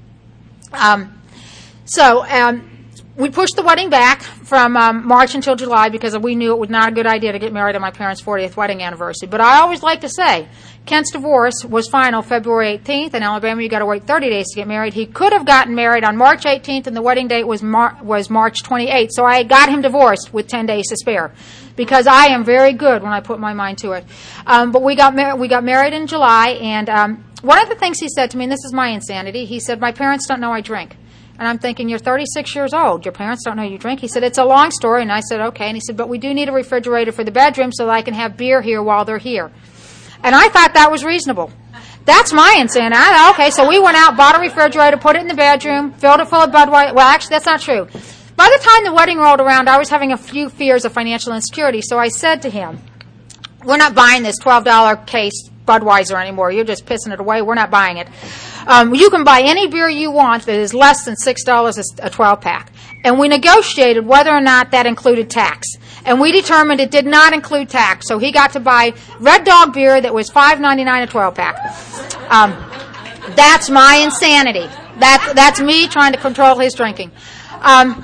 Um, so, um, we pushed the wedding back from um, March until July because we knew it was not a good idea to get married on my parents' fortieth wedding anniversary. But I always like to say, Kent's divorce was final February eighteenth. In Alabama, you got to wait thirty days to get married. He could have gotten married on March eighteenth, and the wedding date was Mar- was March twenty-eighth. So I got him divorced with ten days to spare because I am very good when I put my mind to it. Um, but we got mar- we got married in July, and um, one of the things he said to me, and this is my insanity, he said, "My parents don't know I drink." And I'm thinking, you're thirty-six years old. Your parents don't know you drink. He said, it's a long story. And I said, okay. And he said, but we do need a refrigerator for the bedroom so that I can have beer here while they're here. And I thought that was reasonable. That's my insanity. I thought, okay, so we went out, bought a refrigerator, put it in the bedroom, filled it full of Budweiser. Well, actually, that's not true. By the time the wedding rolled around, I was having a few fears of financial insecurity. So I said to him, we're not buying this twelve dollar case Budweiser anymore. You're just pissing it away. We're not buying it. Um, you can buy any beer you want that is less than six dollars a twelve-pack. And we negotiated whether or not that included tax. And we determined it did not include tax. So he got to buy Red Dog beer that was five ninety-nine a twelve-pack. Um, that's my insanity. That, that's me trying to control his drinking. Um,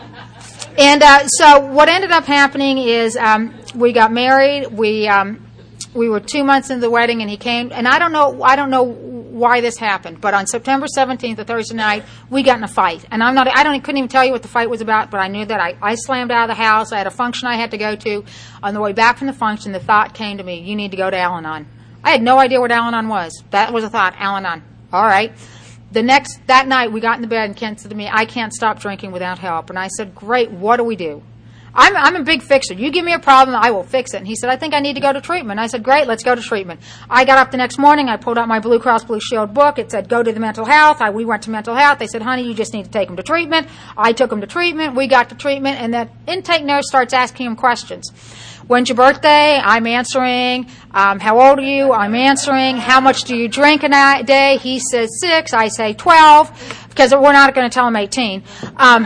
and uh, so what ended up happening is um, we got married. We... Um, We were two months into the wedding, and he came. And I don't know, I don't know why this happened, but on September seventeenth, a Thursday night, we got in a fight. And I'm not, I don't, couldn't even tell you what the fight was about, but I knew that I, I slammed out of the house. I had a function I had to go to. On the way back from the function, the thought came to me: you need to go to Al-Anon. I had no idea what Al-Anon was. That was a thought. Al-Anon. All right. The next that night, we got in the bed, and Kent said to me, "I can't stop drinking without help." And I said, "Great. What do we do?" I'm, I'm a big fixer. You give me a problem, I will fix it. And he said, I think I need to go to treatment. I said, great, let's go to treatment. I got up the next morning. I pulled out my Blue Cross Blue Shield book. It said, go to the mental health. I, we went to mental health. They said, honey, you just need to take him to treatment. I took him to treatment. We got to treatment. And that intake nurse starts asking him questions. When's your birthday? I'm answering. Um, how old are you? I'm answering. How much do you drink a day? He says six. I say twelve, because we're not going to tell him eighteen. Um,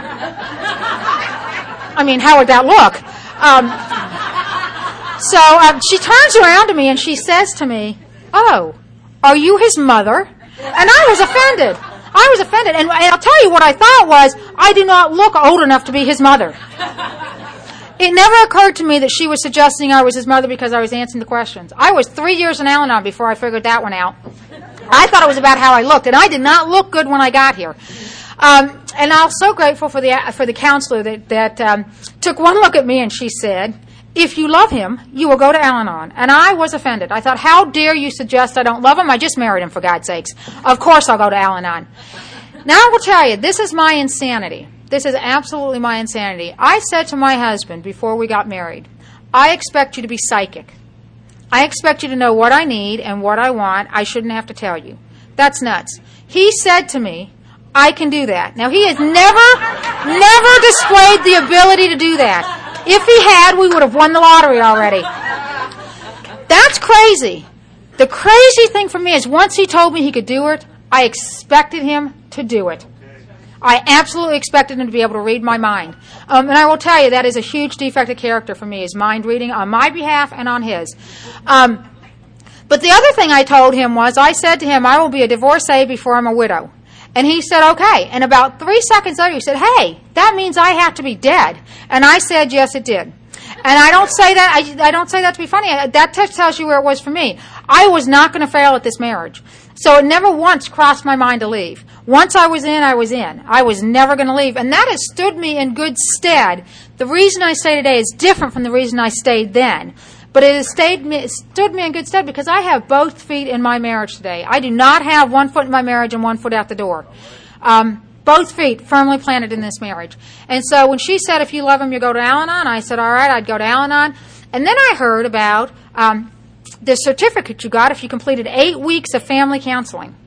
I mean, how would that look? Um, so uh, she turns around to me and she says to me, oh, are you his mother? And I was offended. I was offended. And, and I'll tell you what I thought was, I do not look old enough to be his mother. It never occurred to me that she was suggesting I was his mother because I was answering the questions. I was three years in Al-Anon before I figured that one out. I thought it was about how I looked, and I did not look good when I got here. Um, and I'm so grateful for the for the counselor that, that um, took one look at me and she said, if you love him, you will go to Al-Anon. And I was offended. I thought, how dare you suggest I don't love him? I just married him, for God's sakes. Of course I'll go to Al-Anon. Now I will tell you, this is my insanity. This is absolutely my insanity. I said to my husband before we got married, I expect you to be psychic. I expect you to know what I need and what I want. I shouldn't have to tell you. That's nuts. He said to me, I can do that. Now, he has never, never displayed the ability to do that. If he had, we would have won the lottery already. That's crazy. The crazy thing for me is once he told me he could do it, I expected him to do it. I absolutely expected him to be able to read my mind. Um, and I will tell you, that is a huge defect of character for me, is mind reading on my behalf and on his. Um, but the other thing I told him was, I said to him, I will be a divorcee before I'm a widow. And he said, okay. And about three seconds later, he said, hey, that means I have to be dead. And I said, yes, it did. And I don't say that, I, I don't say that to be funny. That tells you where it was for me. I was not going to fail at this marriage. So it never once crossed my mind to leave. Once I was in, I was in. I was never going to leave. And that has stood me in good stead. The reason I say today is different from the reason I stayed then. But it has stayed me, stood me in good stead because I have both feet in my marriage today. I do not have one foot in my marriage and one foot out the door. Um, both feet firmly planted in this marriage. And so when she said, if you love him, you go to Al-Anon, I said, all right, I'd go to Al-Anon. And then I heard about um, the certificate you got if you completed eight weeks of family counseling.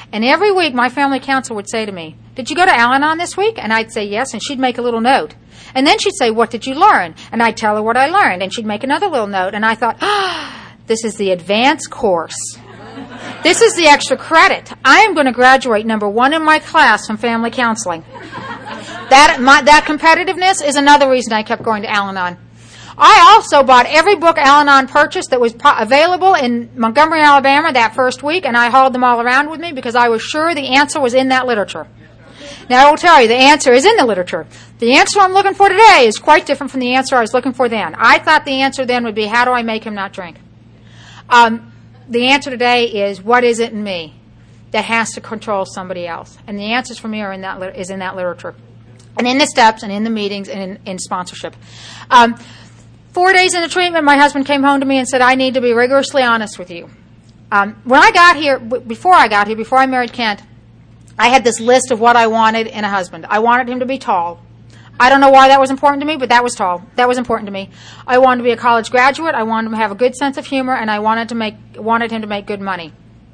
And every week, my family counselor would say to me, did you go to Al-Anon this week? And I'd say yes, and she'd make a little note. And then she'd say, what did you learn? And I'd tell her what I learned, and she'd make another little note. And I thought, ah, this is the advanced course. This is the extra credit. I am going to graduate number one in my class from family counseling. That my, that competitiveness is another reason I kept going to Al-Anon. I also bought every book Al-Anon purchased that was po- available in Montgomery, Alabama that first week, and I hauled them all around with me because I was sure the answer was in that literature. Now, I will tell you, the answer is in the literature. The answer I'm looking for today is quite different from the answer I was looking for then. I thought the answer then would be, how do I make him not drink? Um, the answer today is, what is it in me that has to control somebody else? And the answers for me are in that is in that literature, and in the steps, and in the meetings, and in, in sponsorship. Um, four days into treatment, my husband came home to me and said, I need to be rigorously honest with you. Um, when I got here, before I got here, before I married Kent, I had this list of what I wanted in a husband. I wanted him to be tall. I don't know why that was important to me, but that was tall. That was important to me. I wanted to be a college graduate. I wanted him to have a good sense of humor, and I wanted to make wanted him to make good money.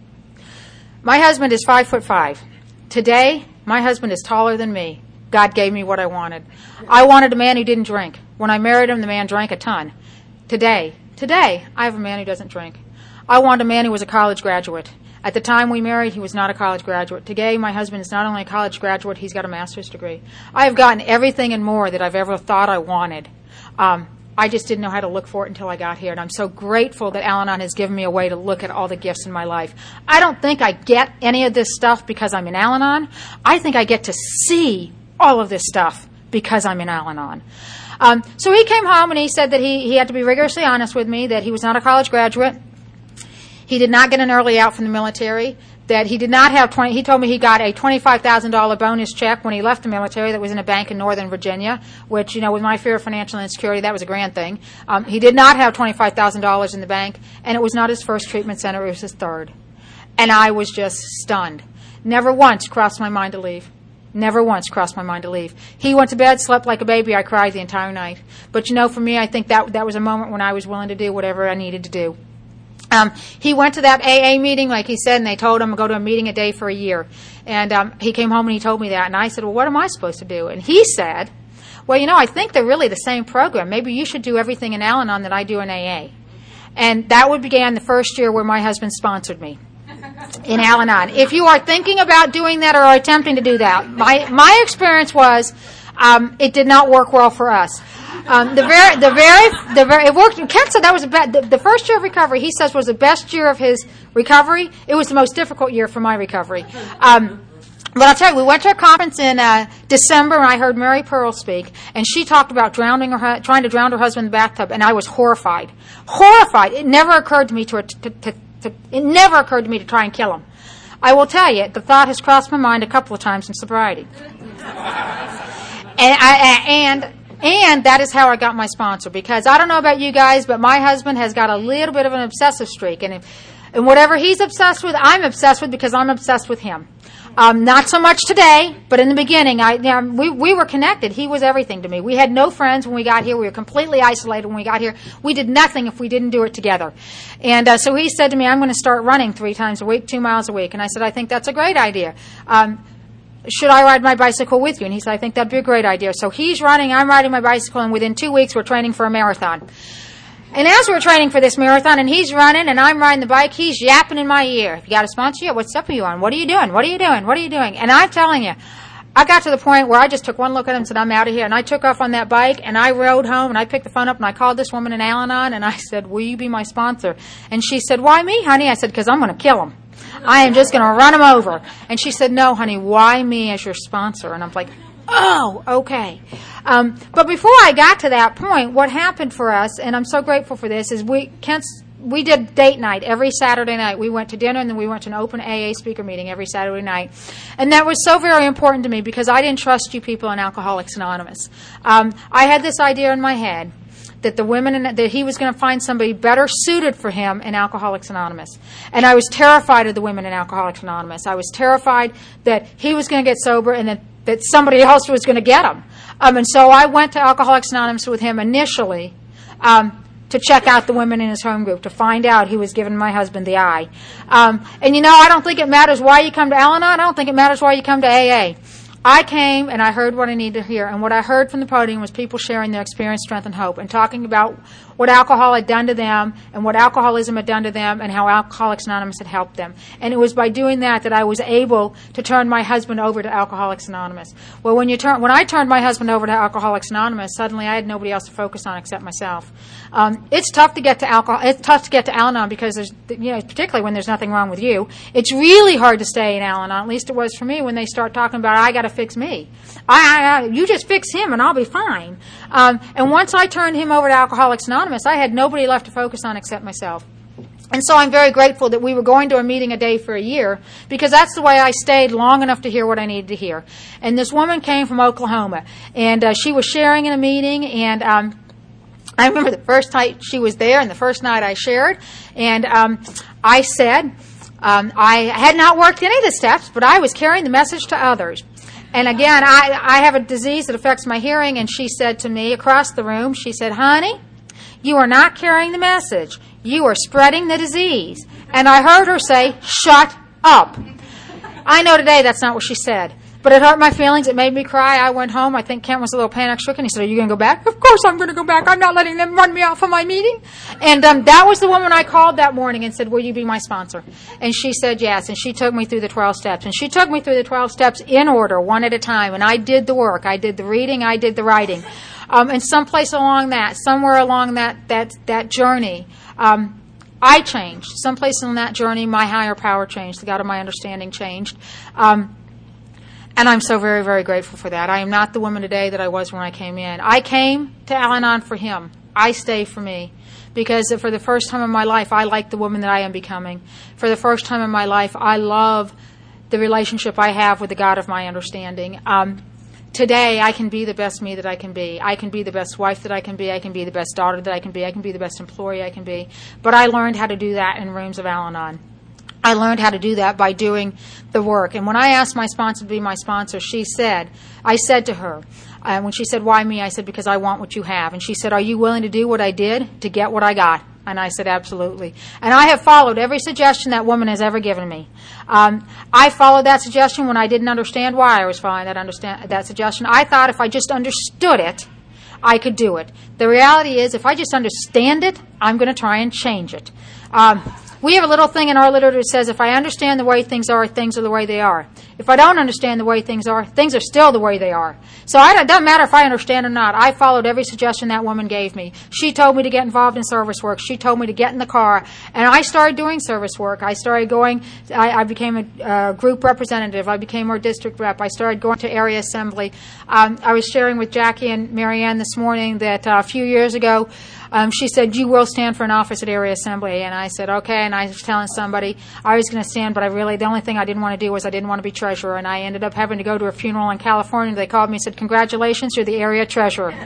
My husband is five foot five. Today, my husband is taller than me. God gave me what I wanted. I wanted a man who didn't drink. When I married him, the man drank a ton. Today, today, I have a man who doesn't drink. I wanted a man who was a college graduate. At the time we married, he was not a college graduate. Today, my husband is not only a college graduate, he's got a master's degree. I have gotten everything and more that I've ever thought I wanted. Um, I just didn't know how to look for it until I got here, and I'm so grateful that Al-Anon has given me a way to look at all the gifts in my life. I don't think I get any of this stuff because I'm in Al-Anon. I think I get to see all of this stuff because I'm in Al-Anon. Um, so he came home and he said that he, he had to be rigorously honest with me, that he was not a college graduate. He did not get an early out from the military, that he did not have twenty. He told me he got a twenty-five thousand dollars bonus check when he left the military that was in a bank in Northern Virginia, which, you know, with my fear of financial insecurity, that was a grand thing. Um, he did not have twenty-five thousand dollars in the bank, and it was not his first treatment center, it was his third. And I was just stunned. Never once crossed my mind to leave. Never once crossed my mind to leave. He went to bed, slept like a baby. I cried the entire night. But, you know, for me, I think that that was a moment when I was willing to do whatever I needed to do. Um, he went to that A A meeting, like he said, and they told him to go to a meeting a day for a year. And um, he came home and he told me that. And I said, well, what am I supposed to do? And he said, well, you know, I think they're really the same program. Maybe you should do everything in Al-Anon that I do in A A. And that would began the first year where my husband sponsored me in Al-Anon. If you are thinking about doing that or are attempting to do that, my, my experience was um, it did not work well for us. Um, the very, the very, the very, it worked. Kent said that was a be- the, the first year of recovery. He says was the best year of his recovery. It was the most difficult year for my recovery. Um, but I'll tell you, we went to a conference in uh, December, and I heard Mary Pearl speak, and she talked about drowning her, hu- trying to drown her husband in the bathtub, and I was horrified, horrified. It never occured to me to, to, to, to it never occurred to me to try and kill him. I will tell you, the thought has crossed my mind a couple of times in sobriety, and I and. And that is how I got my sponsor, because I don't know about you guys, but my husband has got a little bit of an obsessive streak. And, if, and whatever he's obsessed with, I'm obsessed with because I'm obsessed with him. Um, not so much today, but in the beginning, I, you know, we, we were connected. He was everything to me. We had no friends when we got here. We were completely isolated when we got here. We did nothing if we didn't do it together. And uh, so he said to me, I'm going to start running three times a week, two miles a week. And I said, I think that's a great idea. Um, should I ride my bicycle with you? And he said, I think that'd be a great idea. So he's running, I'm riding my bicycle, and within two weeks we're training for a marathon. And as we're training for this marathon, and he's running, and I'm riding the bike, he's yapping in my ear. You got a sponsor yet? What step are you on? What are you doing? What are you doing? What are you doing? And I'm telling you, I got to the point where I just took one look at him and said, I'm out of here. And I took off on that bike, and I rode home, and I picked the phone up, and I called this woman in Al-Anon, and I said, will you be my sponsor? And she said, why me, honey? I said, because I'm going to kill him. I am just going to run him over. And she said, no, honey, why me as your sponsor? And I'm like, oh, okay. Um, but before I got to that point, what happened for us, and I'm so grateful for this, is we Kent's, we did date night every Saturday night. We went to dinner, and then we went to an open A A speaker meeting every Saturday night. And that was so very important to me because I didn't trust you people in Alcoholics Anonymous. Um, I had this idea in my head that the women in, that he was going to find somebody better suited for him in Alcoholics Anonymous. And I was terrified of the women in Alcoholics Anonymous. I was terrified that he was going to get sober and that, that somebody else was going to get him. Um, and so I went to Alcoholics Anonymous with him initially um, to check out the women in his home group, to find out who was giving my husband the eye. Um, and you know, I don't think it matters why you come to Al-Anon. I don't think it matters why you come to A A. I came and I heard what I needed to hear. And what I heard from the podium was people sharing their experience, strength, and hope, and talking about what alcohol had done to them and what alcoholism had done to them and how Alcoholics Anonymous had helped them. And it was by doing that that I was able to turn my husband over to Alcoholics Anonymous. Well, when you turn, when I turned my husband over to Alcoholics Anonymous, suddenly I had nobody else to focus on except myself. Um, it's tough to get to alcohol. It's tough to get to Al-Anon because there's, you know, particularly when there's nothing wrong with you. It's really hard to stay in Al-Anon. At least it was for me when they start talking about I got to fix me. I, I, I, you just fix him and I'll be fine. Um, and once I turned him over to Alcoholics Anonymous, I had nobody left to focus on except myself. And so I'm very grateful that we were going to a meeting a day for a year, because that's the way I stayed long enough to hear what I needed to hear. And this woman came from Oklahoma, and uh, she was sharing in a meeting, and um, I remember the first night she was there and the first night I shared, and um, I said, um, I had not worked any of the steps, but I was carrying the message to others. And again, I, I have a disease that affects my hearing, and she said to me across the room, she said, honey, you are not carrying the message. You are spreading the disease. And I heard her say, shut up. I know today that's not what she said. But it hurt my feelings. It made me cry. I went home. I think Kent was a little panic-stricken. He said, are you going to go back? Of course I'm going to go back. I'm not letting them run me off of my meeting. And um, that was the woman I called that morning and said, will you be my sponsor? And she said yes. And she took me through the twelve steps. And she took me through the twelve steps in order, one at a time. And I did the work. I did the reading. I did the writing. Um, and someplace along that, somewhere along that that that journey, um, I changed. Someplace on that journey, my higher power changed. The God of my understanding changed. Um, and I'm so very, very grateful for that. I am not the woman today that I was when I came in. I came to Al-Anon for him. I stay for me. Because for the first time in my life, I like the woman that I am becoming. For the first time in my life, I love the relationship I have with the God of my understanding. Um, Today, I can be the best me that I can be. I can be the best wife that I can be. I can be the best daughter that I can be. I can be the best employee I can be. But I learned how to do that in rooms of Al-Anon. I learned how to do that by doing the work. And when I asked my sponsor to be my sponsor, she said, I said to her, uh, when she said, why me? I said, because I want what you have. And she said, are you willing to do what I did to get what I got? And I said, absolutely. And I have followed every suggestion that woman has ever given me. Um, I followed that suggestion when I didn't understand why I was following that, understand, that suggestion. I thought if I just understood it, I could do it. The reality is, if I just understand it, I'm going to try and change it. Um, we have a little thing in our literature that says, if I understand the way things are, things are the way they are. If I don't understand the way things are, things are still the way they are. So I, it doesn't matter if I understand or not. I followed every suggestion that woman gave me. She told me to get involved in service work. She told me to get in the car. And I started doing service work. I started going, I, I became a uh, group representative. I became our district rep. I started going to area assembly. Um, I was sharing with Jackie and Marianne this morning that uh, a few years ago, Um, she said, you will stand for an office at area assembly. And I said, okay. And I was telling somebody I was going to stand, but I really, the only thing I didn't want to do was I didn't want to be treasurer. And I ended up having to go to a funeral in California. They called me and said, congratulations, you're the area treasurer.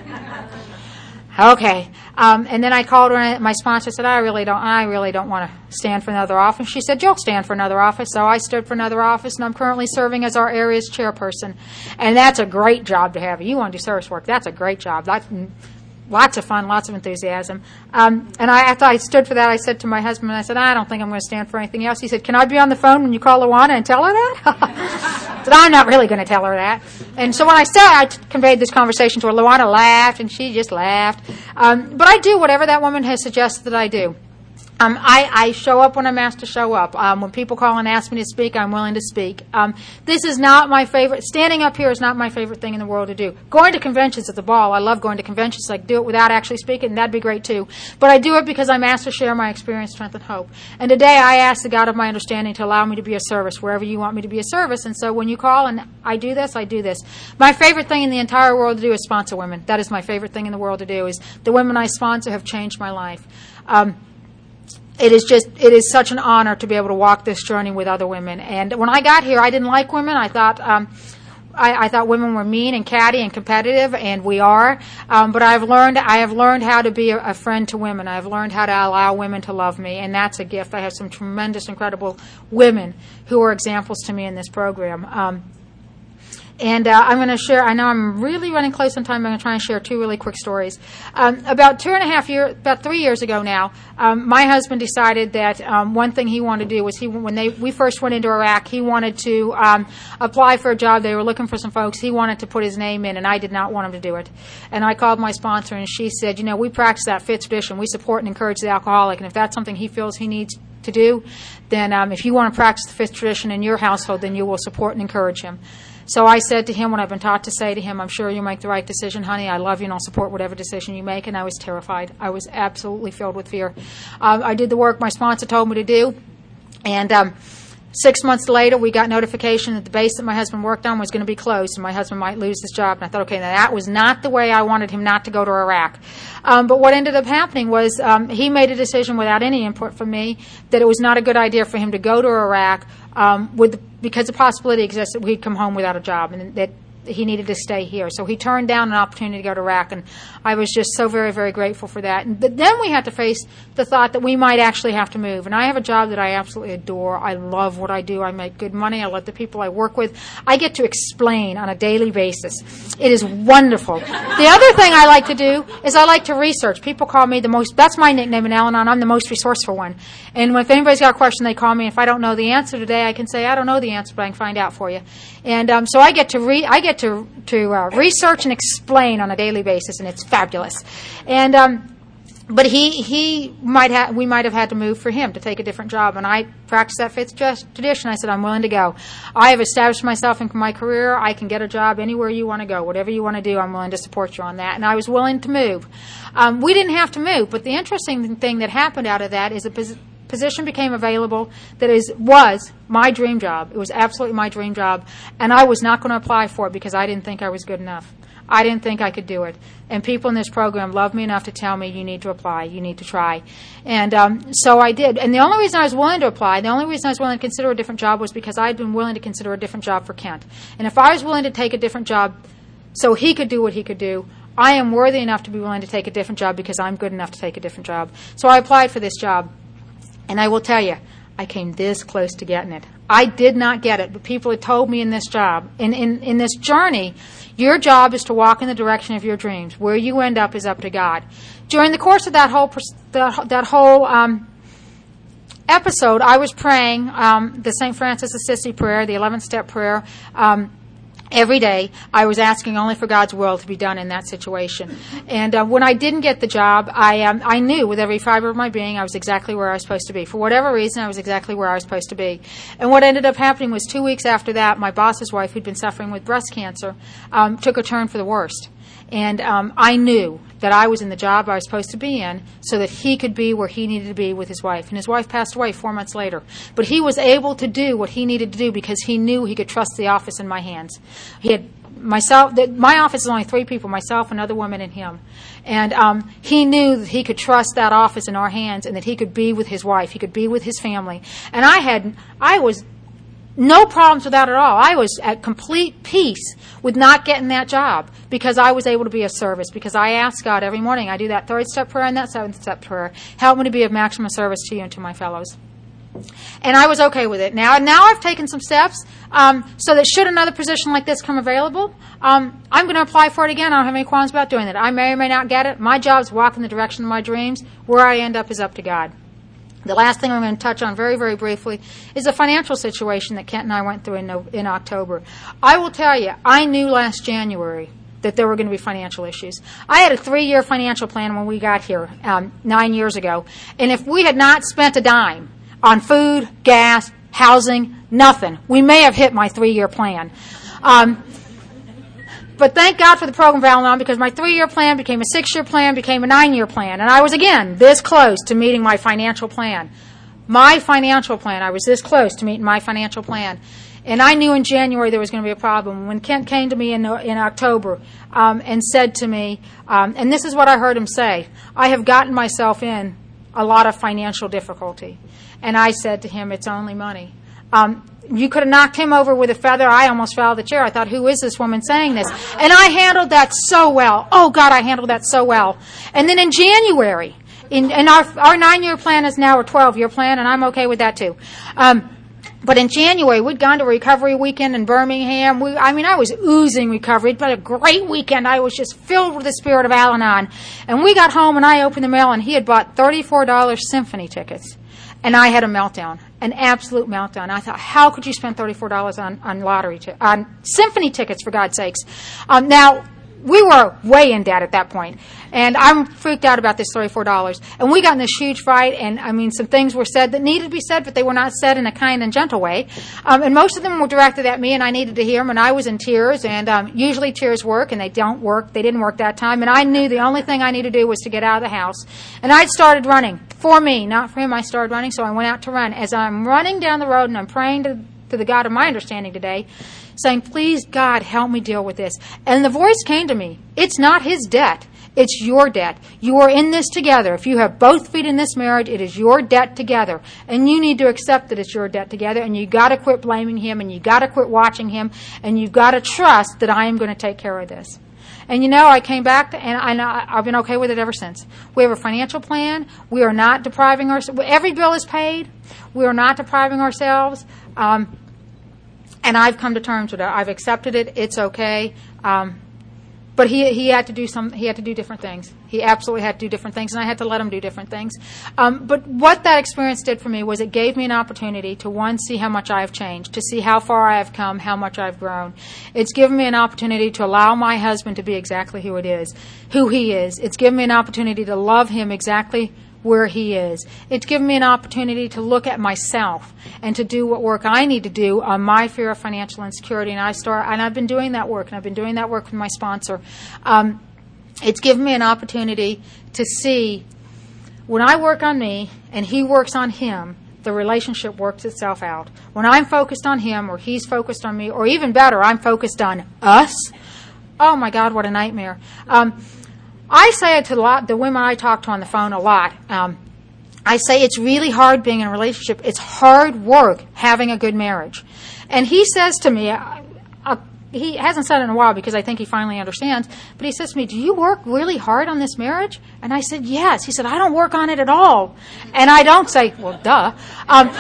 Okay. Um, and then I called her, and my sponsor said, I really don't, I really don't want to stand for another office. She said, you'll stand for another office. So I stood for another office, and I'm currently serving as our area's chairperson. And that's a great job to have. You want to do service work, that's a great job. That's lots of fun, lots of enthusiasm. Um, and I, after I stood for that, I said to my husband, I said, I don't think I'm going to stand for anything else. He said, can I be on the phone when you call Luana and tell her that? I said, I'm not really going to tell her that. And so when I said, I t- conveyed this conversation to her, Luana laughed, and she just laughed. Um, but I do whatever that woman has suggested that I do. Um, I, I show up when I'm asked to show up. Um, when people call and ask me to speak, I'm willing to speak. Um, this is not my favorite. Standing up here is not my favorite thing in the world to do. Going to conventions is the ball. I love going to conventions. I do it without actually speaking, and that'd be great too. But I do it because I'm asked to share my experience, strength, and hope. And today I ask the God of my understanding to allow me to be a service wherever you want me to be a service. And so when you call and I do this, I do this. My favorite thing in the entire world to do is sponsor women. That is my favorite thing in the world to do. Is the women I sponsor have changed my life. Um, It is just, it is such an honor to be able to walk this journey with other women. And when I got here, I didn't like women. I thought, um, I, I thought women were mean and catty and competitive, and we are. Um, but I've learned, I have learned how to be a, a friend to women. I've learned how to allow women to love me, and that's a gift. I have some tremendous, incredible women who are examples to me in this program. Um, And uh, I'm going to share, I know I'm really running close on time, but I'm going to try and share two really quick stories. Um, about two and a half years, about three years ago now, um, my husband decided that um, one thing he wanted to do was he, when they we first went into Iraq, he wanted to um, apply for a job. They were looking for some folks. He wanted to put his name in, and I did not want him to do it. And I called my sponsor, and she said, you know, we practice that fifth tradition. We support and encourage the alcoholic, and if that's something he feels he needs to do, then um, if you want to practice the fifth tradition in your household, then you will support and encourage him. So I said to him what I've been taught to say to him, I'm sure you'll make the right decision, honey. I love you, and I'll support whatever decision you make. And I was terrified. I was absolutely filled with fear. Um, I did the work my sponsor told me to do. And um, six months later, we got notification that the base that my husband worked on was going to be closed, and my husband might lose his job. And I thought, okay, now that was not the way I wanted him not to go to Iraq. Um, but what ended up happening was um, he made a decision without any input from me that it was not a good idea for him to go to Iraq um, with the, because the possibility exists that he'd come home without a job and that he needed to stay here. So he turned down an opportunity to go to Iraq, and I was just so very, very grateful for that. And but then we had to face the thought that we might actually have to move. And I have a job that I absolutely adore. I love what I do. I make good money. I love the people I work with. I get to explain on a daily basis. It is wonderful. The other thing I like to do is I like to research. People call me the most, that's my nickname in Al-Anon, I'm the most resourceful one. And if anybody's got a question, they call me. If I don't know the answer today, I can say, I don't know the answer, but I can find out for you. And um, so I get to re- I get to to uh, research and explain on a daily basis, and it's fabulous. And um, but he he might have we might have had to move for him to take a different job, and I practiced that fifth tradition. I said, I'm willing to go. I have established myself in my career. I can get a job anywhere you want to go, whatever you want to do. I'm willing to support you on that, and I was willing to move. Um, we didn't have to move, but the interesting thing that happened out of that is a position. position became available that is was my dream job. It was absolutely my dream job, and I was not going to apply for it because I didn't think I was good enough. I didn't think I could do it. And people in this program loved me enough to tell me, you need to apply, you need to try. And um, so I did. And the only reason I was willing to apply, the only reason I was willing to consider a different job was because I had been willing to consider a different job for Kent. And if I was willing to take a different job so he could do what he could do, I am worthy enough to be willing to take a different job because I'm good enough to take a different job. So I applied for this job. And I will tell you, I came this close to getting it. I did not get it, but people had told me in this job, in, in, in this journey, your job is to walk in the direction of your dreams. Where you end up is up to God. During the course of that whole that, that whole um, episode, I was praying um, the Saint Francis Assisi prayer, the eleventh step prayer. Um, Every day, I was asking only for God's will to be done in that situation. And uh, when I didn't get the job, I um, I knew with every fiber of my being I was exactly where I was supposed to be. For whatever reason, I was exactly where I was supposed to be. And what ended up happening was two weeks after that, my boss's wife, who'd been suffering with breast cancer, um, took a turn for the worst. And um, I knew that I was in the job I was supposed to be in so that he could be where he needed to be with his wife. And his wife passed away four months later. But he was able to do what he needed to do because he knew he could trust the office in my hands. He had myself. The, my office is only three people, myself, another woman, and him. And um, he knew that he could trust that office in our hands and that he could be with his wife. He could be with his family. And I had, I was... no problems with that at all. I was at complete peace with not getting that job because I was able to be of service, because I asked God every morning. I do that third step prayer and that seventh step prayer. Help me to be of maximum service to you and to my fellows. And I was okay with it. Now, now I've taken some steps um, so that should another position like this come available, um, I'm going to apply for it again. I don't have any qualms about doing that. I may or may not get it. My job is to walk in the direction of my dreams. Where I end up is up to God. The last thing I'm going to touch on very, very briefly is the financial situation that Kent and I went through in, in October. I will tell you, I knew last January that there were going to be financial issues. I had a three-year financial plan when we got here um, nine years ago, and if we had not spent a dime on food, gas, housing, nothing, we may have hit my three-year plan. Um, But thank God for the program of Al-Anon, because my three-year plan became a six-year plan, became a nine-year plan. And I was, again, this close to meeting my financial plan. My financial plan, I was this close to meeting my financial plan. And I knew in January there was going to be a problem. When Kent came to me in, in October um, and said to me, um, and this is what I heard him say, I have gotten myself in a lot of financial difficulty. And I said to him, it's only money. Um, you could have knocked him over with a feather. I almost fell out of the chair. I thought, who is this woman saying this? And I handled that so well. Oh, God, I handled that so well. And then in January, in, and our, our nine-year plan is now a twelve-year plan, and I'm okay with that, too. Um, But in January, we'd gone to a recovery weekend in Birmingham. We, I mean, I was oozing recovery. It'd been a great weekend. I was just filled with the spirit of Al-Anon. And we got home, and I opened the mail, and he had bought thirty-four dollars symphony tickets. And I had a meltdown, an absolute meltdown. I thought, how could you spend thirty-four dollars on, on lottery, t- on symphony tickets, for God's sakes? Um, now, we were way in debt at that point, and I'm freaked out about this thirty-four dollars. And we got in this huge fight, and, I mean, some things were said that needed to be said, but they were not said in a kind and gentle way. Um, and most of them were directed at me, and I needed to hear them, and I was in tears, and um, usually tears work, and they don't work. They didn't work that time, and I knew the only thing I needed to do was to get out of the house. And I'd started running. For me, not for him, I started running, so I went out to run. As I'm running down the road, and I'm praying to, to the God of my understanding today, saying, please, God, help me deal with this. And the voice came to me. It's not his debt. It's your debt. You are in this together. If you have both feet in this marriage, it is your debt together. And you need to accept that it's your debt together, and you got to quit blaming him, and you got to quit watching him, and you've got to trust that I am going to take care of this. And, you know, I came back, to, and I, I've been okay with it ever since. We have a financial plan. We are not depriving ourselves. Every bill is paid. We are not depriving ourselves. Um, and I've come to terms with it. I've accepted it. It's okay. Um, but he he had to do some. He had to do different things. He absolutely had to do different things, and I had to let him do different things. Um, but what that experience did for me was it gave me an opportunity to, one, see how much I have changed, to see how far I have come, how much I've grown. It's given me an opportunity to allow my husband to be exactly who it is, who he is. It's given me an opportunity to love him exactly where he is. It's given me an opportunity to look at myself and to do what work I need to do on my fear of financial insecurity. And I start, and I've been doing that work, and I've been doing that work with my sponsor. Um, It's given me an opportunity to see when I work on me and he works on him, the relationship works itself out. When I'm focused on him or he's focused on me, or even better, I'm focused on us, oh my God, what a nightmare. Um, I say it to a lot, the women I talk to on the phone a lot. Um, I say it's really hard being in a relationship. It's hard work having a good marriage. And he says to me, uh, uh, he hasn't said it in a while because I think he finally understands, but he says to me, do you work really hard on this marriage? And I said, yes. He said, I don't work on it at all. And I don't say, well, duh. Um,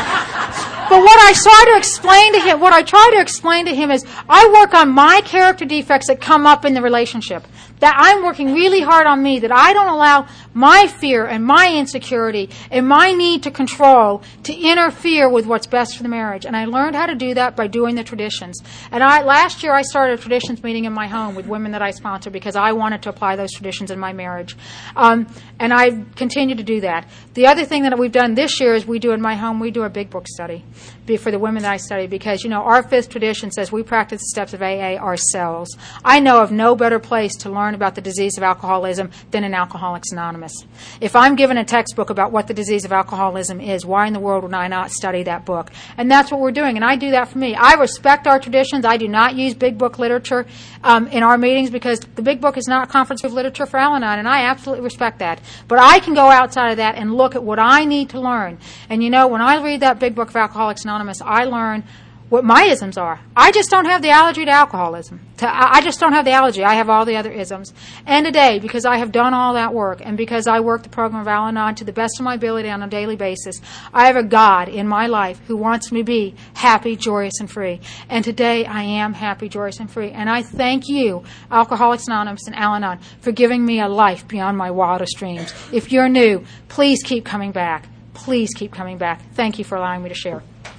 but what I try to explain to him, what I try to explain to him is I work on my character defects that come up in the relationship. That I'm working really hard on me, that I don't allow my fear and my insecurity and my need to control to interfere with what's best for the marriage. And I learned how to do that by doing the traditions. And I last year I started a traditions meeting in my home with women that I sponsor because I wanted to apply those traditions in my marriage. Um, and I continue to do that. The other thing that we've done this year is we do in my home, we do a big book study for the women that I study because, you know, our fifth tradition says we practice the steps of A A ourselves. I know of no better place to learn about the disease of alcoholism than in Alcoholics Anonymous. If I'm given a textbook about what the disease of alcoholism is, why in the world would I not study that book? And that's what we're doing, and I do that for me. I respect our traditions. I do not use big book literature um, in our meetings because the big book is not a conference of literature for Al-Anon, and I absolutely respect that. But I can go outside of that and look at what I need to learn. And, you know, when I read that big book of Alcoholics Anonymous, I learn what my isms are. I just don't have the allergy to alcoholism. To, I just don't have the allergy. I have all the other isms. And today, because I have done all that work, and because I work the program of Al-Anon to the best of my ability on a daily basis, I have a God in my life who wants me to be happy, joyous, and free. And today, I am happy, joyous, and free. And I thank you, Alcoholics Anonymous and Al-Anon, for giving me a life beyond my wildest dreams. If you're new, please keep coming back. Please keep coming back. Thank you for allowing me to share.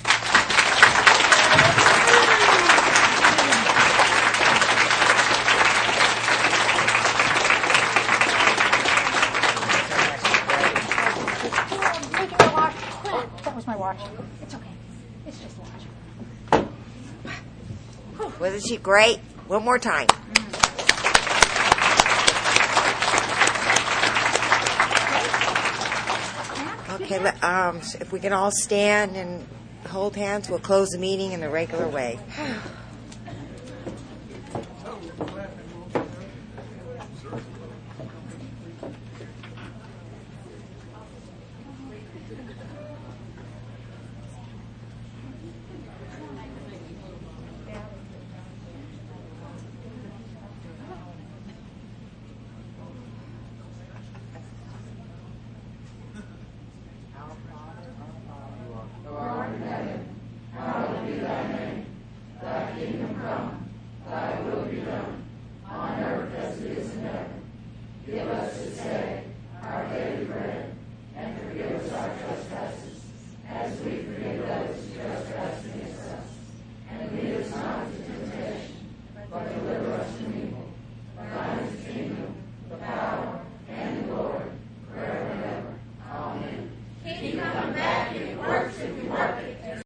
It's okay. It's just watch. Wasn't she great? One more time. Okay, let, um, if we can all stand and hold hands, we'll close the meeting in the regular way.